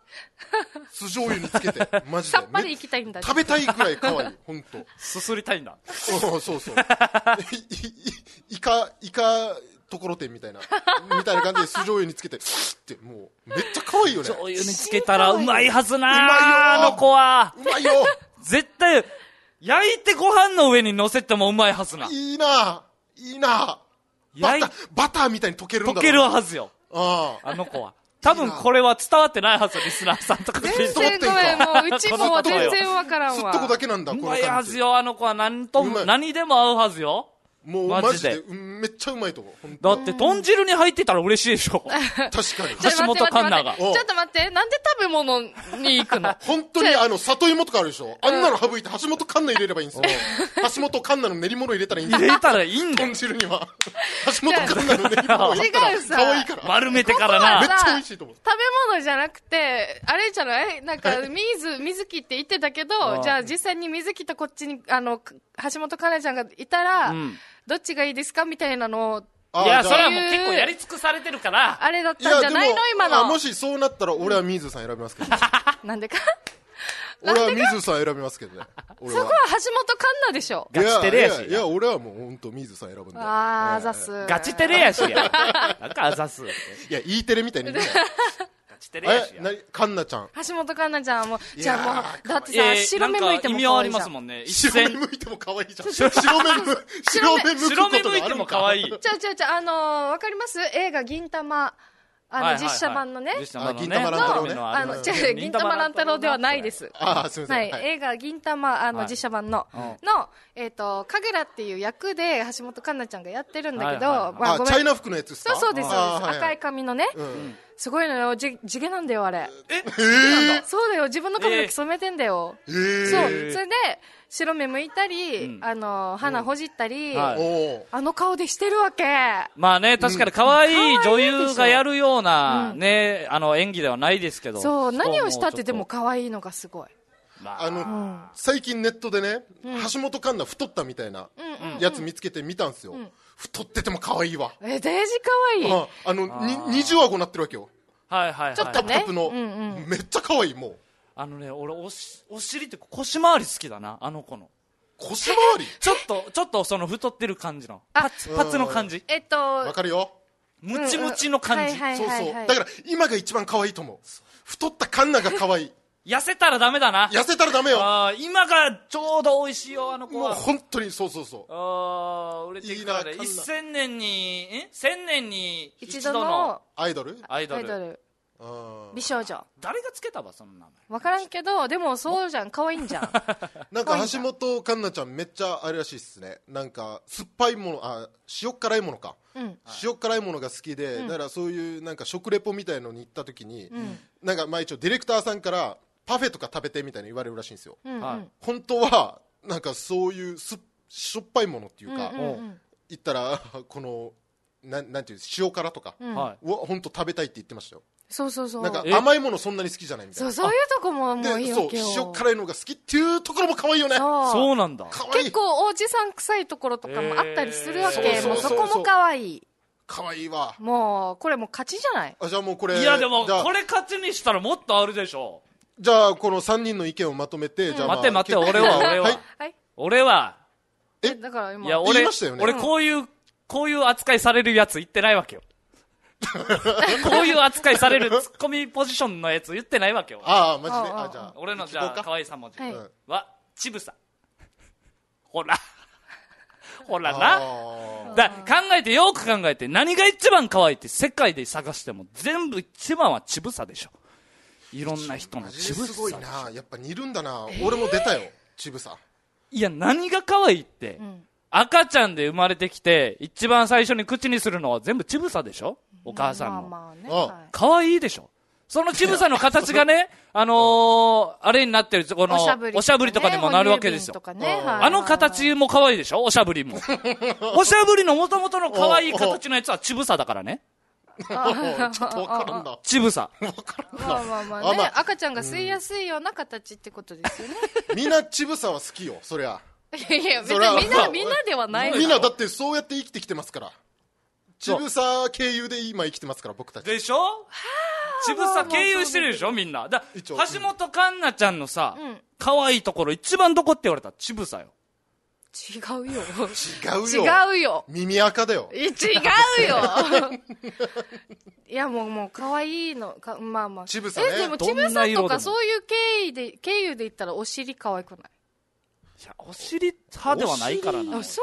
Speaker 3: 酢醤油につけてマジで
Speaker 2: さっぱりいきたいんだ。
Speaker 3: 食べたいぐらい可愛い本当。
Speaker 1: すすりたいんだ。
Speaker 3: そうそうイカところてんみたいな感じで酢醤油につけてってもうめっちゃ可愛いよね。
Speaker 1: 醤油につけたらうまいはずな。
Speaker 3: うまいよ
Speaker 1: あの子は
Speaker 3: うまいよ。
Speaker 1: 絶対焼いてご飯の上に乗せてもうまいはずな。
Speaker 3: いいなバターみたいに溶けるんだろう。
Speaker 1: 溶けるはずよ。
Speaker 3: あ
Speaker 1: の子は多分これは伝わってないはず、リスナーさんとか。
Speaker 2: 全然ごめん、もううちもは全然わからんわ。
Speaker 3: すっとこだけなんだ、
Speaker 1: う
Speaker 3: この
Speaker 1: まいは
Speaker 3: 感じ。
Speaker 1: ずよ、あの子は何でも合うはずよ。
Speaker 3: もうマジでめっちゃうまいと思う。
Speaker 1: だって豚汁に入ってたら嬉しいでしょ。
Speaker 3: 確かに。
Speaker 1: 橋本環奈が。
Speaker 2: ちょっと待って、なんで食べ物に行くの？
Speaker 3: 本当に里芋とかあるでしょ。あんなの省いて橋本環奈入れればいいんですよ。橋本環奈の練り物入れたらいいんですよ。
Speaker 1: 入れたらいいんだよ。
Speaker 3: 豚汁には橋本環奈の練り物入れたら
Speaker 2: 違うさ
Speaker 3: 可愛いから。
Speaker 1: 丸めてからな。
Speaker 3: めっちゃ美味しいと思う。
Speaker 2: 食べ物じゃなくて、あれじゃないなんか、水木って言ってたけど、じゃあ実際に水木とこっちに、橋本環奈ちゃんがいたら、どっちがいいですかみたいなのを。
Speaker 1: いや、それはもう結構やり尽くされてるから。
Speaker 2: あれだったんじゃないの今の。
Speaker 3: もしそうなったら俺は水さん選びますけどね。
Speaker 2: なんでか
Speaker 3: 俺は水さん選びますけどね。
Speaker 2: そこは橋本環奈でしょ。
Speaker 1: ガチテレやし。
Speaker 3: いや、俺はもう本当水さん選ぶんで。
Speaker 2: あざす。
Speaker 1: ガチテレやしや。なんかあざす。
Speaker 3: いや、E テレみたいに言うなよ。
Speaker 1: ガチテレやしや。
Speaker 3: 環奈ちゃん。
Speaker 2: 橋本環奈ちゃんも、じゃあもう、だってさ、白目向いても可愛いじゃん。
Speaker 1: 意味はありますもんね。
Speaker 3: 白目向いても可愛いじゃん。白目向
Speaker 1: いても可愛い。
Speaker 2: わかります映画銀玉。実写版のね。
Speaker 3: 銀玉乱太郎ね。
Speaker 2: 銀玉乱太郎ではないです。
Speaker 3: ああ、すみません。
Speaker 2: はい。映画銀玉、実写版の、神楽っていう役で橋本環奈ちゃんがやってるんだけど、
Speaker 3: チャイナ服のやつですか？
Speaker 2: そうです。赤い髪のね。すごいのよ。地毛なんだよ、あれ。そうだよ。自分の髪の毛染めてんだよ。そう。それで、白目向いたり、鼻ほじったり、あの顔でしてるわけ。
Speaker 1: まあね、確かに可愛い女優がやるようなね、演技ではないですけど。
Speaker 2: そう、何をしたってでも可愛いのがすごい。
Speaker 3: 最近ネットでね、橋本環奈太ったみたいなやつ見つけて見たんですよ。太ってても可愛いわ。
Speaker 2: デージ可愛い。
Speaker 3: 二重顎なってるわけよ。
Speaker 1: はいはいはい。
Speaker 2: ちょっとね。
Speaker 3: タプタプの。めっちゃ可愛い、もう。
Speaker 1: 俺お尻って腰回り好きだな、あの子の。
Speaker 3: 腰回り
Speaker 1: ちょっとその太ってる感じの。パツの感じ。
Speaker 3: わかるよ。
Speaker 1: ムチムチの感じ。
Speaker 3: そうそう。だから今が一番可愛いと思う。太った環奈が可愛い。
Speaker 1: 痩せたらダメだな。
Speaker 3: 痩せたらダメよ。
Speaker 1: 今がちょうど美味しいよ、あの子は。
Speaker 3: もう本当にそう。
Speaker 1: 売れていくからね。1000年に一度の
Speaker 3: アイドル
Speaker 2: 美少女。
Speaker 1: 誰がつけたわ、その名前。
Speaker 2: わからんけど、でもそうじゃん、可愛いんじゃん。
Speaker 3: なんか橋本環奈ちゃんめっちゃあれらしいっすね。なんか酸っぱいもの、塩辛いものか。塩辛いものが好きで、だからそういうなんか食レポみたいのに行った時に、なんか一応ディレクターさんからパフェとか食べてみたいに言われるらしいんですよ。本当はなんかそういうしょっぱいものっていうか、言ったらこのなんていう塩辛とかを本当食べたいって言ってましたよ。
Speaker 2: そう。
Speaker 3: なんか甘いものそんなに好きじゃないみたいな。
Speaker 2: そういうとこももういいわけよ。
Speaker 3: そう、塩辛いのが好きっていうところも可愛いよね。
Speaker 1: そうなんだ。
Speaker 2: 結構おじさん臭いところとかもあったりするわけ。もうそこも可愛い。
Speaker 3: 可愛いわ。
Speaker 2: もうこれもう勝ちじゃない。
Speaker 3: じゃあもうこれ。
Speaker 1: いやでもこれ勝ちにしたらもっとあるでしょ。
Speaker 3: じゃあこの3人の意見をまとめて、じゃあ
Speaker 1: 待って俺は
Speaker 2: だから今
Speaker 1: いや俺こういう扱いされるやつ言ってないわけよ。こういう扱いされるツッコミポジションのやつ言ってないわけよ。
Speaker 3: マジで。じゃあ
Speaker 1: 俺のじゃあ可愛い3文字はちぶさ。ほらな。よく考えて何が一番可愛いって世界で探しても全部一番はちぶさでしょ。いろんな人のちぶさ。
Speaker 3: すごいな。やっぱ似るんだな。俺も出たよ、ちぶさ。
Speaker 1: いや何が可愛いって、赤ちゃんで生まれてきて一番最初に口にするのは全部ちぶさでしょ。お母さんの可愛いでしょ。そのちぶさの形がねあれになってるこのおしゃぶりとかにもなるわけですよ。あの形も可愛いでしょ。おしゃぶりもおしゃぶりの元々の可愛い形のやつはちぶさだからね。
Speaker 3: ちょっと分からんだ。
Speaker 1: ちぶさ。
Speaker 2: まあね、赤ちゃんが吸いやすいような形ってことですよね。
Speaker 3: みんなちぶさは好きよ、そりゃ。
Speaker 2: いや別にみんなではない。
Speaker 3: みんなだってそうやって生きてきてますから。ちぶさ経由で今生きてますから僕たち。
Speaker 1: でしょ。 ちぶさ経由してるでしょみんな。橋本環奈ちゃんのさ、可愛いところ一番どこって言われたらちぶさよ。
Speaker 2: 違うよ。
Speaker 3: 違うよ。耳赤だよ。
Speaker 2: 違うよ。いや、もう可愛いのまあまあ。
Speaker 3: ちぶさね。
Speaker 2: でもちぶさとかそういう経由で言ったらお尻可愛くない？
Speaker 1: いや、お尻派ではないからな。
Speaker 2: そう？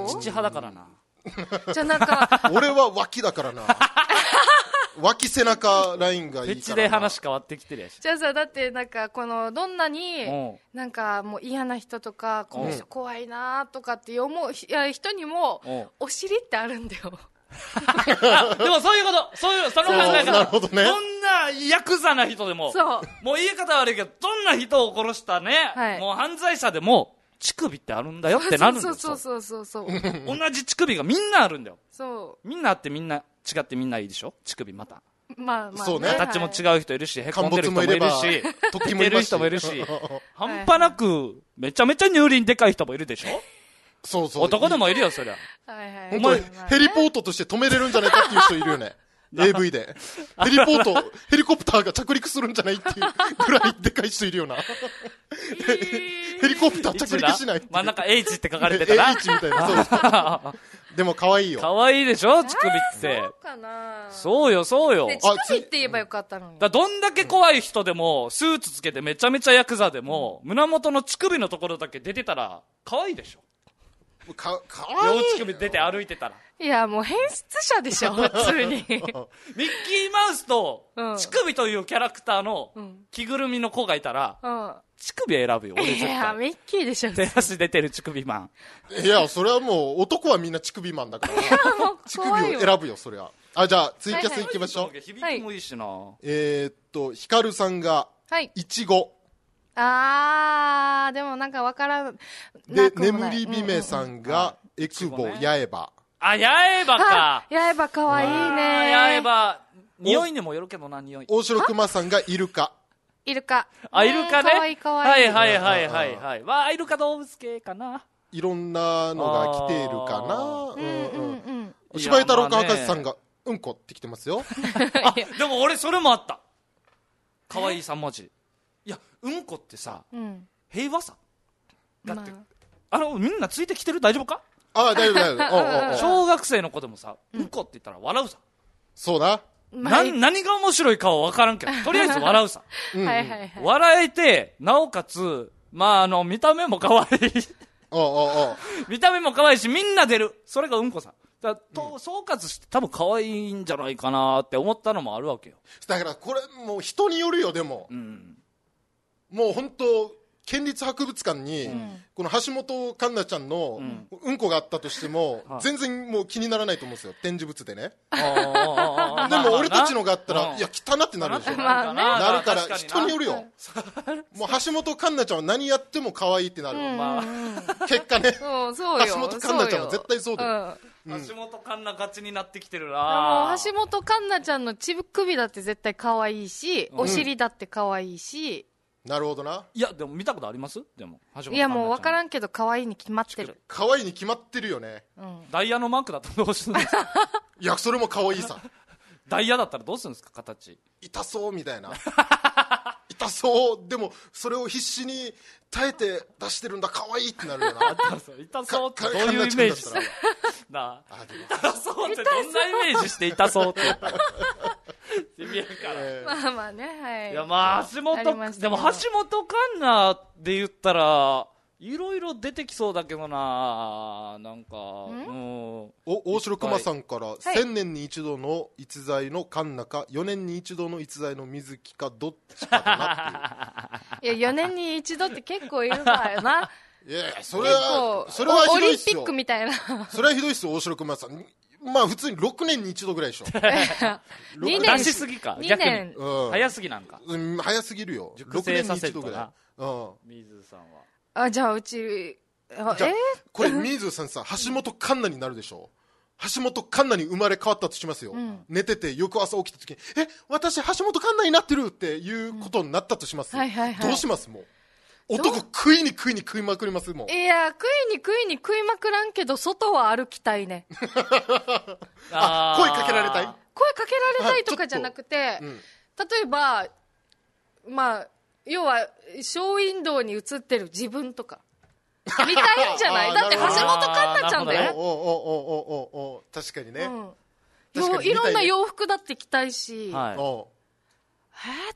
Speaker 1: 父派だからな。
Speaker 2: じゃあなんか
Speaker 3: 俺は脇だからな。脇背中ラインがいいからな。
Speaker 1: フェチで話変わってきてるやし。
Speaker 2: じゃあさ、だってなんかこのどんなになんかもう嫌な人とかこの人怖いなとかって思う人にもお尻ってあるんだよ。
Speaker 1: でもそういうこと、その考え方。
Speaker 3: なるほどね。
Speaker 1: どんなヤクザな人でも、もう言い方悪いけど、どんな人を殺したね、もう犯罪者でも、乳首ってあるんだよってなるんだよ。
Speaker 2: そう。
Speaker 1: 同じ乳首がみんなあるんだよ。
Speaker 2: そう。
Speaker 1: みんなあってみんな違ってみんないいでしょ乳首また。
Speaker 2: まあ
Speaker 3: そうね。
Speaker 1: 形も違う人いるし、へこんでる人もいるし、
Speaker 3: 時
Speaker 1: もいる人もいるし、半端なくめちゃめちゃ乳輪でかい人もいるでしょ。
Speaker 3: そう。
Speaker 1: 男でもいるよ、そりゃ。
Speaker 3: 本当にヘリポートとして止めれるんじゃないかっていう人いるよね。AV で。ヘリコプターが着陸するんじゃないっていうぐらいでかい人いるよな。ヘリコプター着陸しないって。
Speaker 1: 真ん中 H って書かれてたら。
Speaker 3: H みたいな。そう。でも可愛いよ。
Speaker 1: 可愛いでしょ乳首って。
Speaker 2: そうかな。
Speaker 1: そうよ。
Speaker 2: 乳首って言えばよかったのに。
Speaker 1: どんだけ怖い人でも、スーツつけてめちゃめちゃヤクザでも、胸元の乳首のところだけ出てたら、可愛いでしょ。
Speaker 3: かわ
Speaker 1: いい。両乳首出て歩いてたら。
Speaker 2: いや、もう変質者でしょ、普通に。ミッキー
Speaker 1: マウスと、乳首というキャラクターの着ぐるみの子がいたら、乳首選ぶよ、俺絶対。
Speaker 2: いや、ミッキーでしょ。
Speaker 1: 手足出てる乳首マン。
Speaker 3: いや、それはもう、男はみんな乳首マンだから。乳首を選ぶよ、それは。じゃあ、ツイキャス行きましょう。
Speaker 1: 響きもいいしな。
Speaker 3: ヒカルさんが、いちご。
Speaker 2: でもなんかわからん。
Speaker 3: で、眠りびめさんが、エクボ、八重歯。
Speaker 1: 八重歯か。
Speaker 2: 八重歯かわいいね。
Speaker 1: 八重歯。匂いにもよるけどな、匂い。
Speaker 3: 大城熊さんがイルカ。
Speaker 2: イルカ。
Speaker 1: イルカね。
Speaker 2: かわいいかわいい。
Speaker 1: はい。イルカ動物系かな。
Speaker 3: いろんなのが来ているかな。柴井太郎博士さんが、うんこって来てますよ。
Speaker 1: でも俺それもあった。かわいい3文字。いや、うんこってさ、平和さ。だって、みんなついてきてる？大丈夫か？
Speaker 3: 大丈夫。
Speaker 1: 小学生の子でもさ、うんこって言ったら笑うさ。
Speaker 3: そうだ。
Speaker 1: 何が面白いかは分からんけど、とりあえず笑うさ。笑えて、なおかつ、見た目も可愛い。見た目も可愛いし、みんな出る。それがうんこさ。総括して多分可愛いんじゃないかなって思ったのもあるわけよ。
Speaker 3: だからこれもう人によるよ。でも、もう本当県立博物館に、この橋本環奈ちゃんのうんこがあったとしても、全然もう気にならないと思うんですよ、展示物でね。でも俺たちのがあったら、いや汚ってなるでしょ。なるから人によるよ。もう橋本環奈ちゃんは何やっても可愛いってなる。結果ね。橋本環奈ちゃんは絶対そうだよ。
Speaker 1: 橋本環奈勝ちになってきてるな。
Speaker 2: 橋本環奈ちゃんの乳首だって絶対可愛いし、お尻だって可愛いし。
Speaker 3: なるほどな。
Speaker 1: いや、でも見たことあります？でも
Speaker 2: いや、もう分からんけど可愛いに決まってる。
Speaker 3: 可愛いに決まってるよね。
Speaker 1: ダイヤのマークだったらどうするんですか？
Speaker 3: いや、それも可愛いさ。
Speaker 1: ダイヤだったらどうするんですか？形
Speaker 3: 痛そうみたいな。痛そう。でもそれを必死に耐えて出してるんだ、可愛いってなるよな。
Speaker 1: 痛そうってどういうイメージなあ。痛そうってどんなイメージして痛そうって見えるから。
Speaker 2: まあね、はい。
Speaker 1: いや、橋本、でも橋本環奈で言ったらいろいろ出てきそうだけどな。なんか
Speaker 3: 大城熊さんから、1000年に一度の逸材の環奈か4年に一度の逸材の水木かどっちかだなっていう。
Speaker 2: いや、4年に一度って結構いるわよな。
Speaker 3: いや、それはひどいっすよ。
Speaker 2: オリンピックみたいな。
Speaker 3: それはひどいっすよ、大城熊さん。普通に6年に一度ぐらいでしょ。
Speaker 2: 2年
Speaker 1: 出しすぎか、逆に。早すぎなんか。
Speaker 3: 早すぎるよ。
Speaker 1: 熟成させると
Speaker 3: な。
Speaker 1: 水さん
Speaker 2: は。じゃあうち、
Speaker 3: これ水さんさ、橋本環奈になるでしょ。橋本環奈に生まれ変わったとしますよ。寝てて翌朝起きた時に、私橋本環奈になってるっていうことになったとします。どうします？もう男食いに食いまくりますもん。
Speaker 2: いや、食いまくらんけど外は歩きたいね。
Speaker 3: 声かけられたい？
Speaker 2: 声かけられたいとかじゃなくて、 例えばまあ要はショーウィンドウに映ってる自分とか見たいんじゃないだって橋本環奈ちゃんだよ。
Speaker 3: お確かにね、
Speaker 2: 確かにいろんな洋服だって着たいし、
Speaker 1: はい、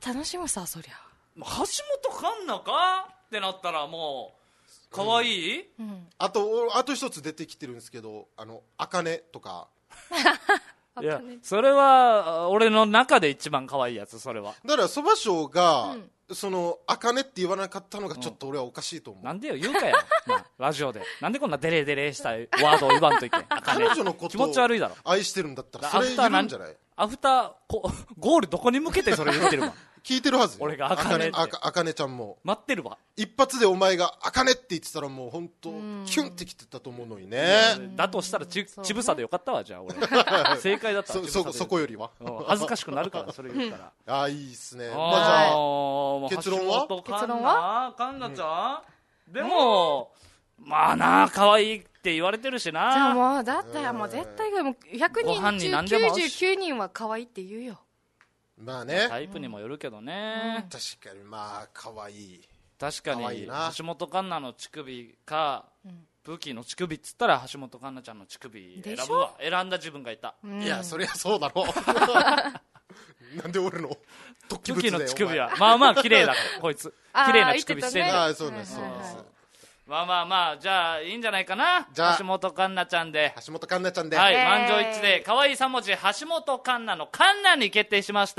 Speaker 2: 楽しむさそりゃ。
Speaker 1: 橋本環奈かってなったらもう可愛い、
Speaker 3: あと一つ出てきてるんですけど、茜とか
Speaker 1: いやそれは俺の中で一番可愛いやつ。それは
Speaker 3: だからそばしょうが、その茜って言わなかったのがちょっと俺はおかしいと思う、
Speaker 1: なんでよ言うかやラジオでなんでこんなデレデレしたワードを言わんといけん
Speaker 3: 彼女のこと
Speaker 1: 気持ち悪いだろ。
Speaker 3: 愛してるんだったらそれ言うんじゃない？
Speaker 1: アフターゴールどこに向けてそれ言ってるわ
Speaker 3: 聞いてるはずよ。
Speaker 1: 俺が茜
Speaker 3: ちゃんも
Speaker 1: 待ってるわ。
Speaker 3: 一発でお前が茜って言ってたらもう本当キュンってきてたと思うのにね。
Speaker 1: だとしたらちぶさでよかったわ。じゃあ俺正解だったわ。
Speaker 3: そこよりは
Speaker 1: 恥ずかしくなるからそれ言ったら
Speaker 3: いいっすね。
Speaker 1: じゃあ
Speaker 3: 結論は
Speaker 1: 環奈ちゃん、でもまあな可愛いって言われてるしな。
Speaker 2: じゃあもうだったらもう絶対もう100人中99人は可愛いって言うよ。
Speaker 3: まあね、
Speaker 1: タイプにもよるけどね、
Speaker 3: 確かにまあ可愛い。
Speaker 1: 確かに橋本環奈の乳首か、ブキの乳首っつったら橋本環奈ちゃんの乳首選ぶわ。選んだ自分がいた、
Speaker 3: いやそりゃそうだろなんで俺の突起物で
Speaker 1: ブキの乳首はまあまあ綺麗だからこいつ綺麗な乳首してんだ。
Speaker 3: そうですそうです。
Speaker 1: まあじゃあいいんじゃないかな。橋本環奈ちゃんで
Speaker 3: 橋本環奈ちゃんで、
Speaker 1: はい、満場一致で可愛い3文字橋本環奈の環奈に決定しました。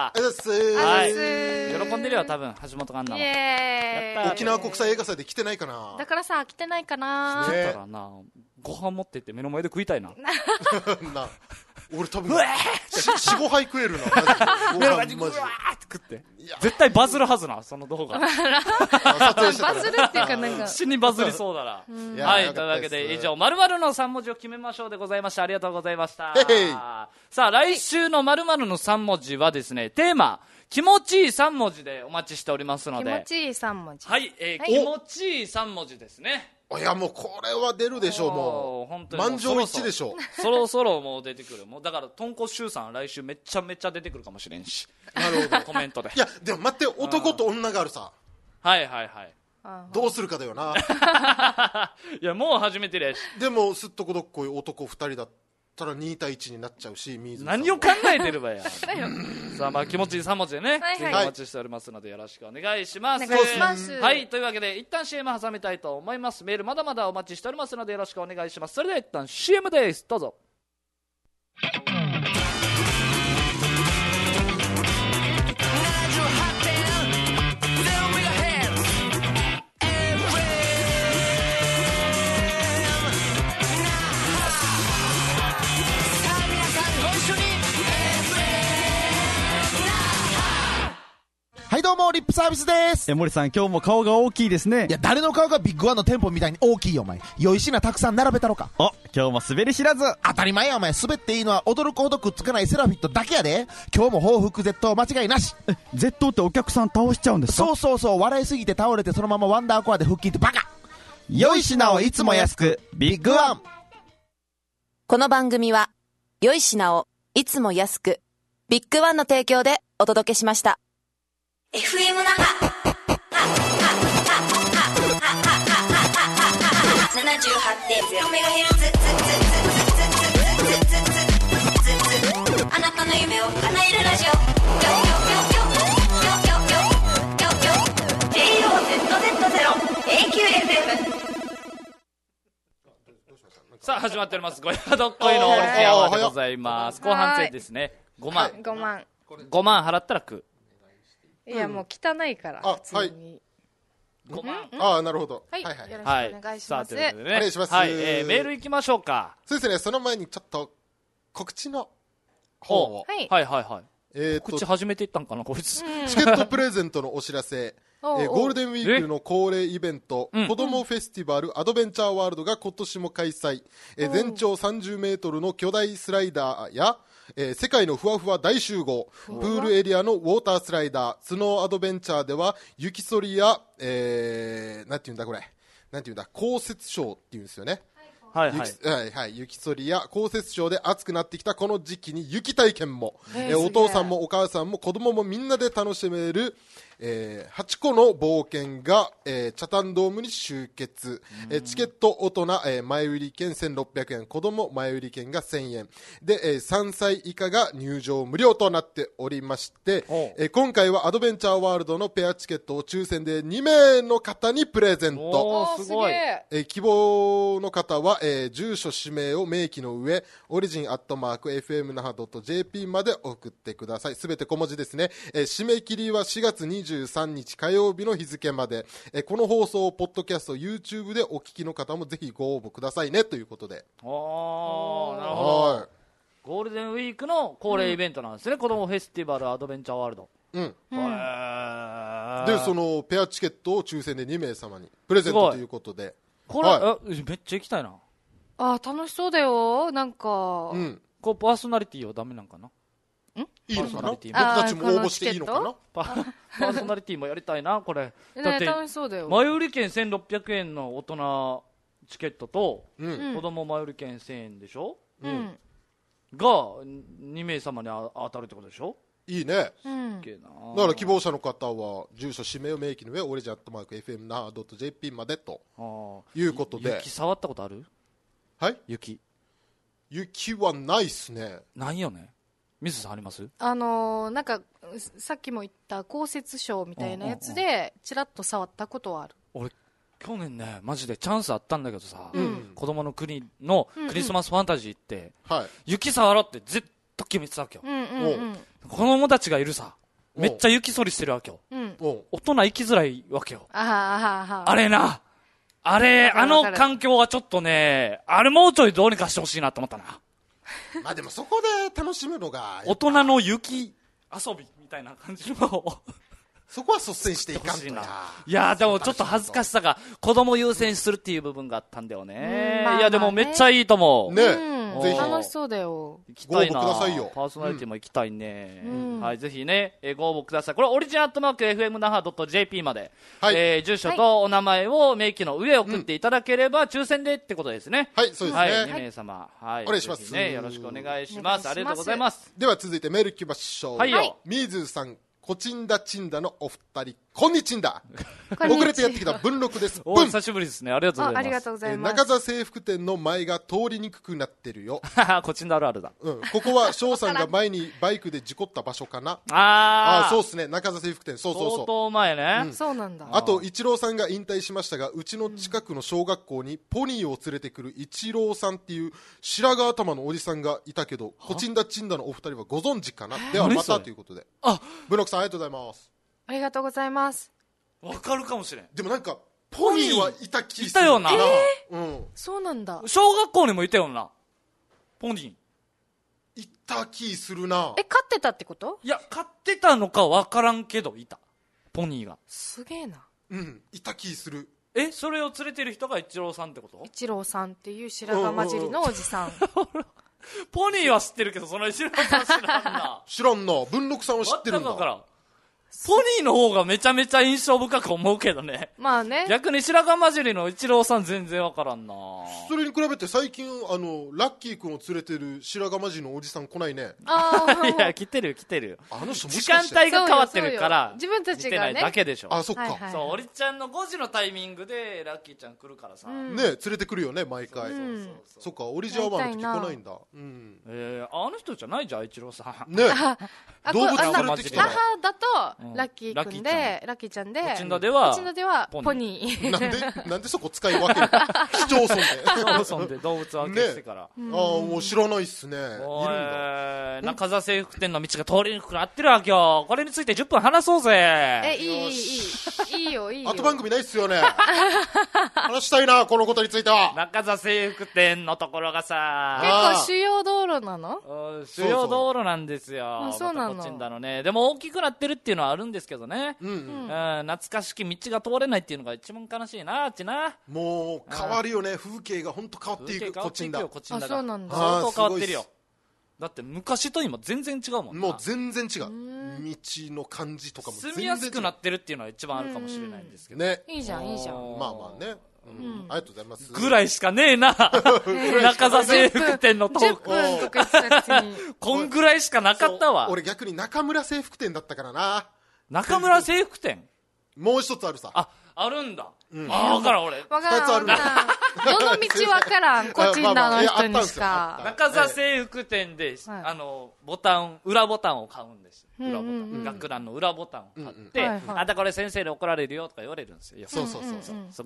Speaker 1: はい、喜んでるよ多分橋本環奈は。
Speaker 2: やった
Speaker 3: 沖縄国際映画祭で来てないかな。
Speaker 2: だからさ来てないかな。
Speaker 1: 来てたらなご飯持ってって目の前で食いたいな
Speaker 3: な俺多分 4,5 杯食えるな
Speaker 1: 目の前でグワーって食って絶対バズるはずなその動画
Speaker 2: バズるっていうかなんか
Speaker 1: 死にバズりそうだな。はい、というわけで以上〇〇の3文字を決めましょうでございました。ありがとうございました。さあ来週の〇〇の3文字はですね、テーマ気持ちいい3文字でお待ちしておりますので。
Speaker 2: 気持ちいい3文字、
Speaker 1: はい、気持ちいい3文字ですね。
Speaker 3: いやもうこれは出るでしょう。もう
Speaker 1: 本当に
Speaker 3: 満場一致でしょう。
Speaker 1: そろそろもう出てくる。もうだから豚骨周さん来週めちゃめちゃ出てくるかもしれんし。
Speaker 3: なるほど
Speaker 1: コメントで。
Speaker 3: いやでも待って男と女があるさ。
Speaker 1: はいはいはい。
Speaker 3: どうするかだよな。
Speaker 1: いやもう初めてです。
Speaker 3: でもすっとこどっこい男2人だったら2対1になっちゃうし、
Speaker 1: 何を考えてればやさあまあ気持ちいい3文字でね、ぜひお待ちしておりますのでよろしくお願いします。はい、というわけで一旦 CM 挟みたいと思います。メールまだまだお待ちしておりますのでよろしくお願いします。それでは一旦 CM です。どうぞ。
Speaker 5: はいどうもリップサービスです。
Speaker 6: 森さん今日も顔が大きいですね。
Speaker 5: いや誰の顔がビッグワンの店舗みたいに大きいよお前。良い品たくさん並べたろか。
Speaker 6: 今日も滑り知らず。
Speaker 5: 当たり前やお前。滑っていいのは驚くほどくっつかないセラフィットだけやで。今日も報復絶倒間違いなし。
Speaker 6: 絶倒ってお客さん倒しちゃうんですか？
Speaker 5: そう笑いすぎて倒れてそのままワンダーコアで腹筋ってバカ。
Speaker 6: 良い品をいつも安くビッグワン。
Speaker 4: この番組は良い品をいつも安くビッグワンの提供でお届けしました。
Speaker 7: FM 那覇 78.0MHz あなたの夢を叶えるラジオJOZZ0AQFM。
Speaker 1: さあ始まっておりますごやどっこいのオリジナルでございます。後半戦ですね。5万払ったら食う。
Speaker 2: いやもう汚いから普通に。
Speaker 1: 5万。
Speaker 3: なるほど。
Speaker 2: はい、よろしくお願いします。
Speaker 3: お願いします。
Speaker 1: はい、メール行きましょうか。
Speaker 3: そうですね。その前にちょっと告知の方を。
Speaker 1: はい。告知始めていったんかなこいつ。
Speaker 3: チケットプレゼントのお知らせ。ゴールデンウィークの恒例イベント、子どもフェスティバルアドベンチャーワールドが今年も開催。全長30メートルの巨大スライダーや、世界のふわふわ大集合、プールエリアのウォータースライダー、スノーアドベンチャーでは雪そりや、なんていうんだこれ、なんていうんだ、降雪ショーっていうんですよね。
Speaker 1: はい
Speaker 3: 雪剃りや降雪症で暑くなってきたこの時期に雪体験も、お父さんもお母さんも子供もみんなで楽しめる、8個の冒険が、チャタンドームに集結、チケット大人、前売り券1600円、子供前売り券が1000円で、3歳以下が入場無料となっておりまして、今回はアドベンチャーワールドのペアチケットを抽選で2名の方にプレゼント。
Speaker 1: すごい。
Speaker 3: 希望の方は、住所氏名を明記の上、オリジン@fmnaha.jp まで送ってください。すべて小文字ですね。締め切りは4月23日火曜日の日付まで。この放送をポッドキャスト YouTube でお聞きの方もぜひご応募くださいねということで。
Speaker 1: なるほど。ゴールデンウィークの恒例イベントなんですね、子供フェスティバルアドベンチャーワールド。
Speaker 3: でそのペアチケットを抽選で2名様にプレゼントということで、
Speaker 1: これ、めっちゃ行きたいな。
Speaker 2: 楽しそうだよ。なんか、
Speaker 1: こうパーソナリティはダメなんかな。
Speaker 3: いいのかな、僕たちも応募していいのかな。
Speaker 1: パーソナリティもやりたいな、これ。
Speaker 2: だって楽しそうだよ。
Speaker 1: 前売り券1600円の大人チケットと、子供前売り券1000円でしょ、が2名様に当たるってことでしょ。
Speaker 3: いいね、だから希望者の方は住所氏名を明記の上オリジン@fmnaha.jp までということで。
Speaker 1: 雪触ったことある？
Speaker 3: はい、
Speaker 1: 雪
Speaker 3: はないっすね。
Speaker 1: ないよね。水さんあります？
Speaker 2: なんかさっきも言った降雪症みたいなやつでちらっと触ったことはある。
Speaker 1: 俺去年ねマジでチャンスあったんだけどさ、子供の国のクリスマスファンタジーって、雪触ろうってずっと決めてたわけよ。子供たちがいるさ、めっちゃ雪剃りしてるわけよ。大人行きづらいわけよ。あれな、あの環境はちょっとね、あれもうちょいどうにかしてほしいなと思ったな。
Speaker 3: まあでもそこで楽しむのが
Speaker 1: 大人の雪遊びみたいな感じの
Speaker 3: そこは率先していかんとな。
Speaker 1: いやでもちょっと恥ずかしさが子供優先するっていう部分があったんだよね。いやでもめっちゃいいと思う
Speaker 3: ね。
Speaker 2: ぜひ楽しそうだよ。
Speaker 1: 行きたいな。
Speaker 3: ご応募くださいよ。
Speaker 1: パーソナリティも行きたいね。はい、ぜひね、ご応募ください。これオリジン@fmnaha.jp まで、住所とお名前を明記の上送っていただければ抽選でってことですね。
Speaker 3: はい、そうですね。
Speaker 1: 2名様、お
Speaker 3: 願いします。
Speaker 1: よろしくお願いします。ありがとうございます。
Speaker 3: では続いてメールいきましょう。ミーズーさん、コチンダチンダのお二人、こんにちんだ。遅れてやってきた文録です。
Speaker 1: お久しぶりですね。ありがとうございます。
Speaker 2: ありがとうございます。
Speaker 3: 中座制服店の前が通りにくくなってるよ。
Speaker 1: コチンダあるあるだ。
Speaker 3: ここは翔さんが前にバイクで事故った場所かな。そうですね。中座制服店。そう。
Speaker 1: 相当前ね。
Speaker 2: そうなんだ。
Speaker 3: あと、イチローさんが引退しましたが、うちの近くの小学校にポニーを連れてくるイチローさんっていう白髪頭のおじさんがいたけど、コチンダチンダのお二人はご存知かな。ではまたということで。文録さんありがとうございます。
Speaker 2: ありがとうございます。
Speaker 1: わかるかもしれん。
Speaker 3: でもなんかポニーはいた気
Speaker 1: する。いたよな。
Speaker 2: そうなんだ。
Speaker 1: 小学校にもいたよな。ポニ
Speaker 3: ーいた気するな。
Speaker 2: 飼ってたってこと？
Speaker 1: いや、飼ってたのかわからんけどいた。ポニーが。
Speaker 2: すげえな。
Speaker 3: いた気する。
Speaker 1: それを連れてる人がイチローさんってこと？
Speaker 2: イチローさんっていう白髪混じりのおじさん。
Speaker 1: ポニーは知ってるけどそのイチローさん知らんな。
Speaker 3: 知らんな。文録さんは知ってるんだ。
Speaker 1: ポニーの方がめちゃめちゃ印象深く思うけどね。
Speaker 2: まあね。
Speaker 1: 逆に白髪混じりのイチローさん全然わからんな。
Speaker 3: それに比べて最近ラッキー君を連れてる白髪混じりのおじさん来ないね。
Speaker 1: いや来てる。
Speaker 3: あの人
Speaker 1: 時間帯が変わってるから
Speaker 2: 自分たちがね
Speaker 1: 見てないだけでしょ。
Speaker 3: そっか。
Speaker 1: そうオリちゃんの5時のタイミングでラッキーちゃん来るからさ。
Speaker 3: ね連れてくるよね毎回。そっかオリジンアワーの時来ないんだ。
Speaker 1: あの人じゃないじゃんイチローさん。
Speaker 3: ね。動物連れてきたら。
Speaker 2: 母だとラッキー君でラッキーちゃんで。
Speaker 1: コチンダでは
Speaker 2: ポニ
Speaker 3: ー。なんでそこ使い分ける？市町村で。
Speaker 1: 市町村で動物分けしてから。
Speaker 3: もう知らないっすね。いるん
Speaker 1: だ。中座制服店の道が通りにくくなってるわけよ。これについて10分話そうぜ。
Speaker 2: いいよ。
Speaker 3: 後番組ないっすよね。話したいなこのことについては。
Speaker 1: 中座制服店のところがさ。
Speaker 2: 結構主要道路なの？
Speaker 1: 主要道路なんですよ。
Speaker 2: そうなの。
Speaker 1: コチンダのね。でも大きくなってるっていうのはあるんですけどね。懐かしき道が通れないっていうのが一番悲しいな。
Speaker 3: もう変わるよね。風景が本当変わっていく。コチンダ。
Speaker 2: そうなんだ。
Speaker 1: 相当変わってるよ。だって昔と今全然違うもんな。
Speaker 3: もう全然違う。道の感じとかも全然違う。
Speaker 1: 住みやすくなってるっていうのは一番あるかもしれないんですけど
Speaker 3: ね。
Speaker 2: いいじゃん。
Speaker 3: まあね。 ありがとうございます。
Speaker 1: ぐらいしかねえな。中澤制服店のトーク。
Speaker 2: 10分とか言ってたくせに。
Speaker 1: こんぐらいしかなかったわ。
Speaker 3: 俺逆に中村制服店だったからな。
Speaker 1: 中村制服店
Speaker 3: もう一つあるさ。
Speaker 1: あるんだ。わからん、俺。
Speaker 2: わからん。どの道わからん、こっちの人にしか。
Speaker 1: 中澤制服店で、裏ボタンを買うんです。裏ボタン。学ランの裏ボタンを買って、あんたこれ先生に怒られるよとか言われるんですよ。
Speaker 3: そう。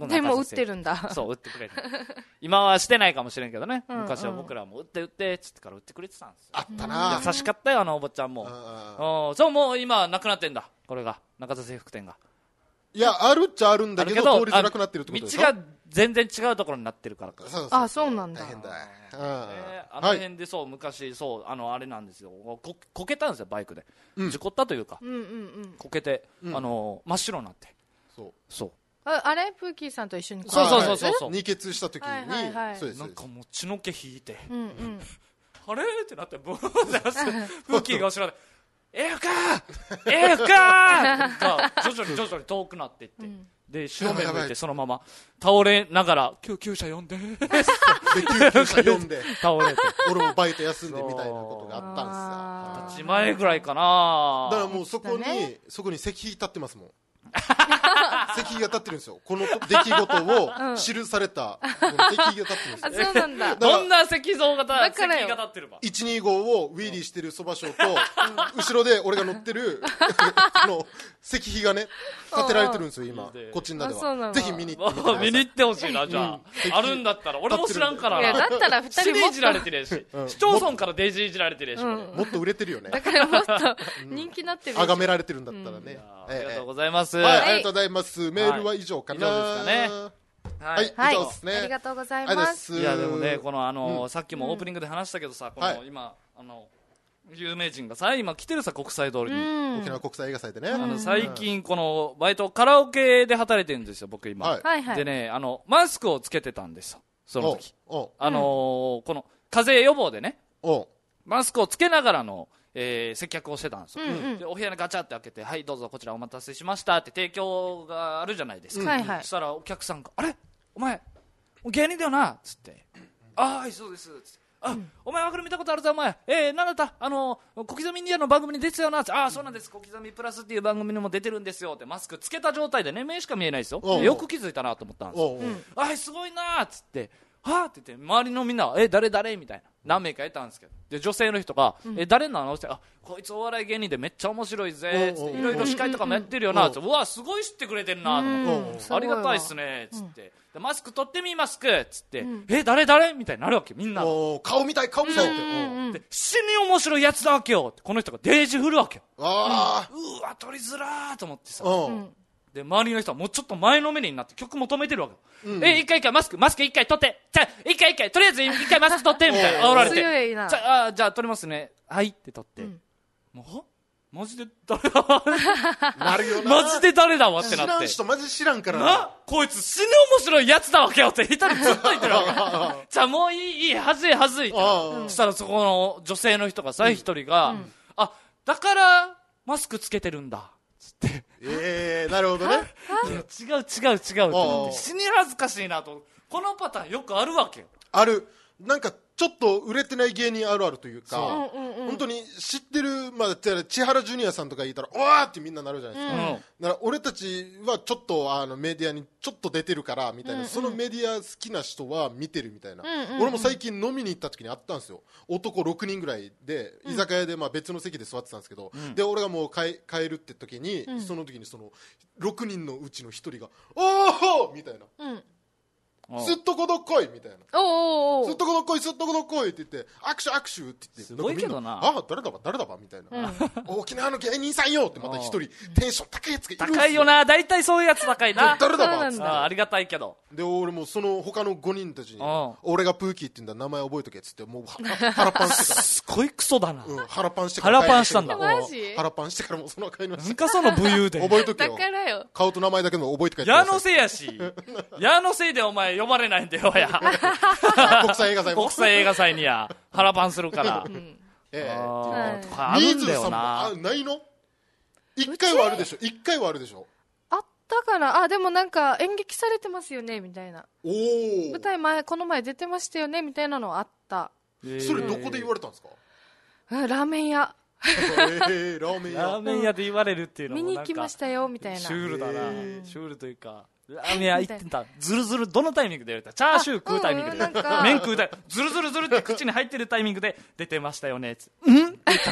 Speaker 2: でも売ってるんだ。
Speaker 1: そう、売ってくれる。今はしてないかもしれんけどね。昔は僕らも売ってつってから売ってくれてたんですよ。
Speaker 3: あったな。
Speaker 1: 優しかったよ、お坊ちゃんも。そう、もう今なくなってんだ。これが。中澤制服店が。
Speaker 3: いや、あるっちゃあるんだけど、通りづらくなってるってことでしょ。
Speaker 1: 道が全然違うところになってるからか。
Speaker 2: あ、そうなんだ。
Speaker 3: 大変だ。
Speaker 1: あの辺でそう、昔、そう、あれなんですよ。こけたんですよ、バイクで。事故ったというか。こけて、真っ白になって。そう。
Speaker 2: あれプーキーさんと一緒に。
Speaker 1: そう。
Speaker 3: 二血した時に、
Speaker 1: そうです。なんかもう血の気引いて。あれってなって、ブーンってプーキーが後ろで。AF かが徐々に遠くなっていって、で正面向いてそのまま倒れながら救急車呼んで
Speaker 3: 救急車呼んで
Speaker 1: 倒れて
Speaker 3: 俺もバイト休んでみたいなことがあったんですよ。
Speaker 1: 立ち前ぐらいかな。
Speaker 3: だからもうそこに石碑立ってますもん。石碑が立ってるんですよ。この出来事を記されたこの石碑が立ってるんですよ。
Speaker 2: そうなんだ。
Speaker 1: どんな石像が立ってるば。
Speaker 3: 125をウィーリーしてるそば賞と後ろで俺が乗ってる石碑がね立てられてるんですよ今こっちの中では。ぜひ見に行ってみてください。見
Speaker 1: に行ってほしいな。じゃあるんだったら俺も知らんからな。
Speaker 2: だったら2人も
Speaker 1: いじられてるし、市町村からデイジーいじられてるし、
Speaker 3: もっと売れてるよね。
Speaker 2: だからもっと人気になってる。
Speaker 3: 崇められてるんだったらね。
Speaker 1: ありがとうございます。
Speaker 3: ありがとうございます。メールは以上かな。
Speaker 1: 以上ですかね。
Speaker 3: はい、以上ですね。
Speaker 2: ありがとうございます。
Speaker 1: いやでもね、このさっきもオープニングで話したけどさ、この今有名人がさ今来てるさ国際通りに
Speaker 3: 沖縄国際映画祭でね。
Speaker 1: 最近このバイトカラオケで働いてるんですよ僕今。でねマスクをつけてたんですよその時。この風邪予防でねマスクをつけながらの接客をしてたんですよ。でお部屋にガチャって開けてはいどうぞこちらお待たせしましたって提供があるじゃないですか。そしたらお客さんがあれお前芸人だよなっつってああそうですっつってあお前これ見たことあるぞお前なんだった小刻みインディアンの番組に出てたよなってあそうなんです小刻みプラスっていう番組にも出てるんですよってマスクつけた状態でね目しか見えないですよ。よく気づいたなと思ったんですよ。あすごいなっつってはぁって言って周りのみんなは誰みたいな何名かいたんですけどで女性の人が誰なのってこいつお笑い芸人でめっちゃ面白いぜつっていろいろ司会とかもやってるよなってうわすごい知ってくれてるなと思ってありがたいっすねつってでマスク取ってみマスクつって誰みたいになるわけみんな
Speaker 3: 顔見たいって
Speaker 1: 死に面白いやつだわけよってこの人がデージ振るわけよ。うわ取りづらーと思ってさで周りの人はもうちょっと前のめりになって曲も止めてるわけよ。一回マスク一回取って一回とりあえず一回マスク取ってみたいな煽られてじゃあ取りますねはいって取ってもうマジで誰だ
Speaker 3: なるよな
Speaker 1: マジで誰だわってなって
Speaker 3: 知らん人マジ知らんから
Speaker 1: なこいつ死に面白いやつだわけよって一人ずっと言ってるわけじゃあもういいはずいってそしたらそこの女性の人がさ一人がだからマスクつけてるんだ
Speaker 3: なるほどね。
Speaker 1: いや違うと思って死に恥ずかしいなとこのパターンよくあるわけよ。
Speaker 3: あるなんかちょっと売れてない芸人あるあるというか本当に知ってる千原ジュニアさんとか言ったらおわーってみんななるじゃないですか。だから俺たちはちょっとメディアにちょっと出てるからみたいなそのメディア好きな人は見てるみたいな俺も最近飲みに行った時にあったんですよ。男6人ぐらいで居酒屋で別の席で座ってたんですけどで俺がもう帰るって時にその時にその6人のうちの1人がおおみたいなすっとこどっこいみたいなすっとこどっこいって言って握手って言って
Speaker 1: すごいけどな
Speaker 3: 誰だばみたいな沖縄の芸人さんよってまた一人テンション高いやつがいるんですよ。
Speaker 1: 高いよな大体そういうやつ高いな
Speaker 3: 誰だばっつって
Speaker 1: ありがたいけど
Speaker 3: で俺もその他の5人たちに俺がプーキーって言うんだ名前覚えとけっつってもう腹パンしてから
Speaker 1: すごいクソだな
Speaker 3: 腹パンしてから
Speaker 1: 腹パンしたんだ
Speaker 3: 腹パンしてからもうその帰りました。
Speaker 1: なんかその武勇伝
Speaker 3: 覚えとけよ
Speaker 2: だからよ
Speaker 3: 顔と名前だけの覚えて帰って
Speaker 1: 矢のせいやし矢のせいでお前呼ばれないんだよや
Speaker 3: 国際映画祭
Speaker 1: にや腹パンするからあるんだよな。
Speaker 3: ないの1回はあるでしょ。1回はあるでしょ。
Speaker 2: あったかな。でもなんか演劇されてますよねみたいな。舞台この前出てましたよねみたいなのあった。
Speaker 3: それどこで言われたんですか？
Speaker 2: ラーメン屋。
Speaker 3: ラ
Speaker 1: ーメン屋で言われるっていうのも
Speaker 2: 見に行きましたよみたいな。
Speaker 1: シュールだな。シュールというか、ラーメン屋行ってた。ずるずるどのタイミングで言われた？チャーシュー食うタイミングで。麺食うタイミング。ずるずるずるって口に入ってるタイミングで出てましたよね。
Speaker 2: 違う。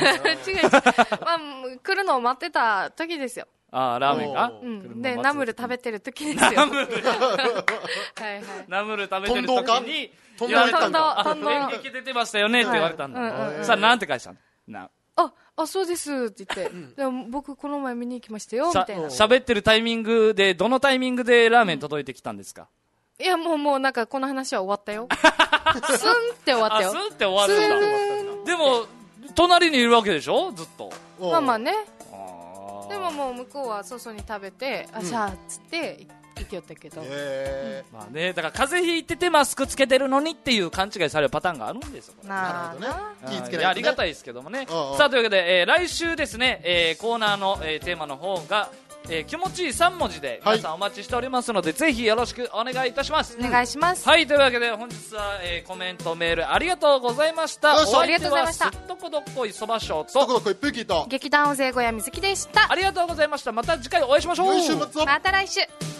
Speaker 2: 来るのを待ってた時ですよ。
Speaker 1: ラーメンが、
Speaker 2: でナムル食べてる時ですよ。
Speaker 1: ナムルナムル食べてる時に言われたんだ。演劇出てましたよねって言われたんだ。さあなんて返したの？
Speaker 2: そうですって言って、でも僕この前見に行きましたよみたいな。
Speaker 1: 喋ってるタイミングでどのタイミングでラーメン届いてきたんですか？
Speaker 2: いやもうなんかこの話は終わったよ。スンって終わったよ。
Speaker 1: スンって終わるんだ。でも隣にいるわけでしょずっと。
Speaker 2: まあね。でももう向こうは外に食べてじゃあっつって行きよったけど、
Speaker 1: まあね、だから風邪ひいててマスクつけてるのにっていう勘違いされるパターンがあるんですよ。
Speaker 2: なるほどね。
Speaker 3: 気ぃつけないとね。
Speaker 1: ありがたいですけどもね。さあというわけで、来週ですね、コーナーの、テーマの方が、気持ちいい3文字で皆さんお待ちしておりますので、ぜひよろしくお願いいたします。
Speaker 2: お願いします。
Speaker 1: はい、というわけで本日は、コメントメールありがとうございました。
Speaker 2: ありがとうございました。
Speaker 1: すっとこどっこいそばしょう
Speaker 3: とすっとこどっこいプーキーと
Speaker 2: 劇団大勢小屋みずきでした。
Speaker 1: ありがとうございました。また次回お会いしましょう。
Speaker 2: また来週。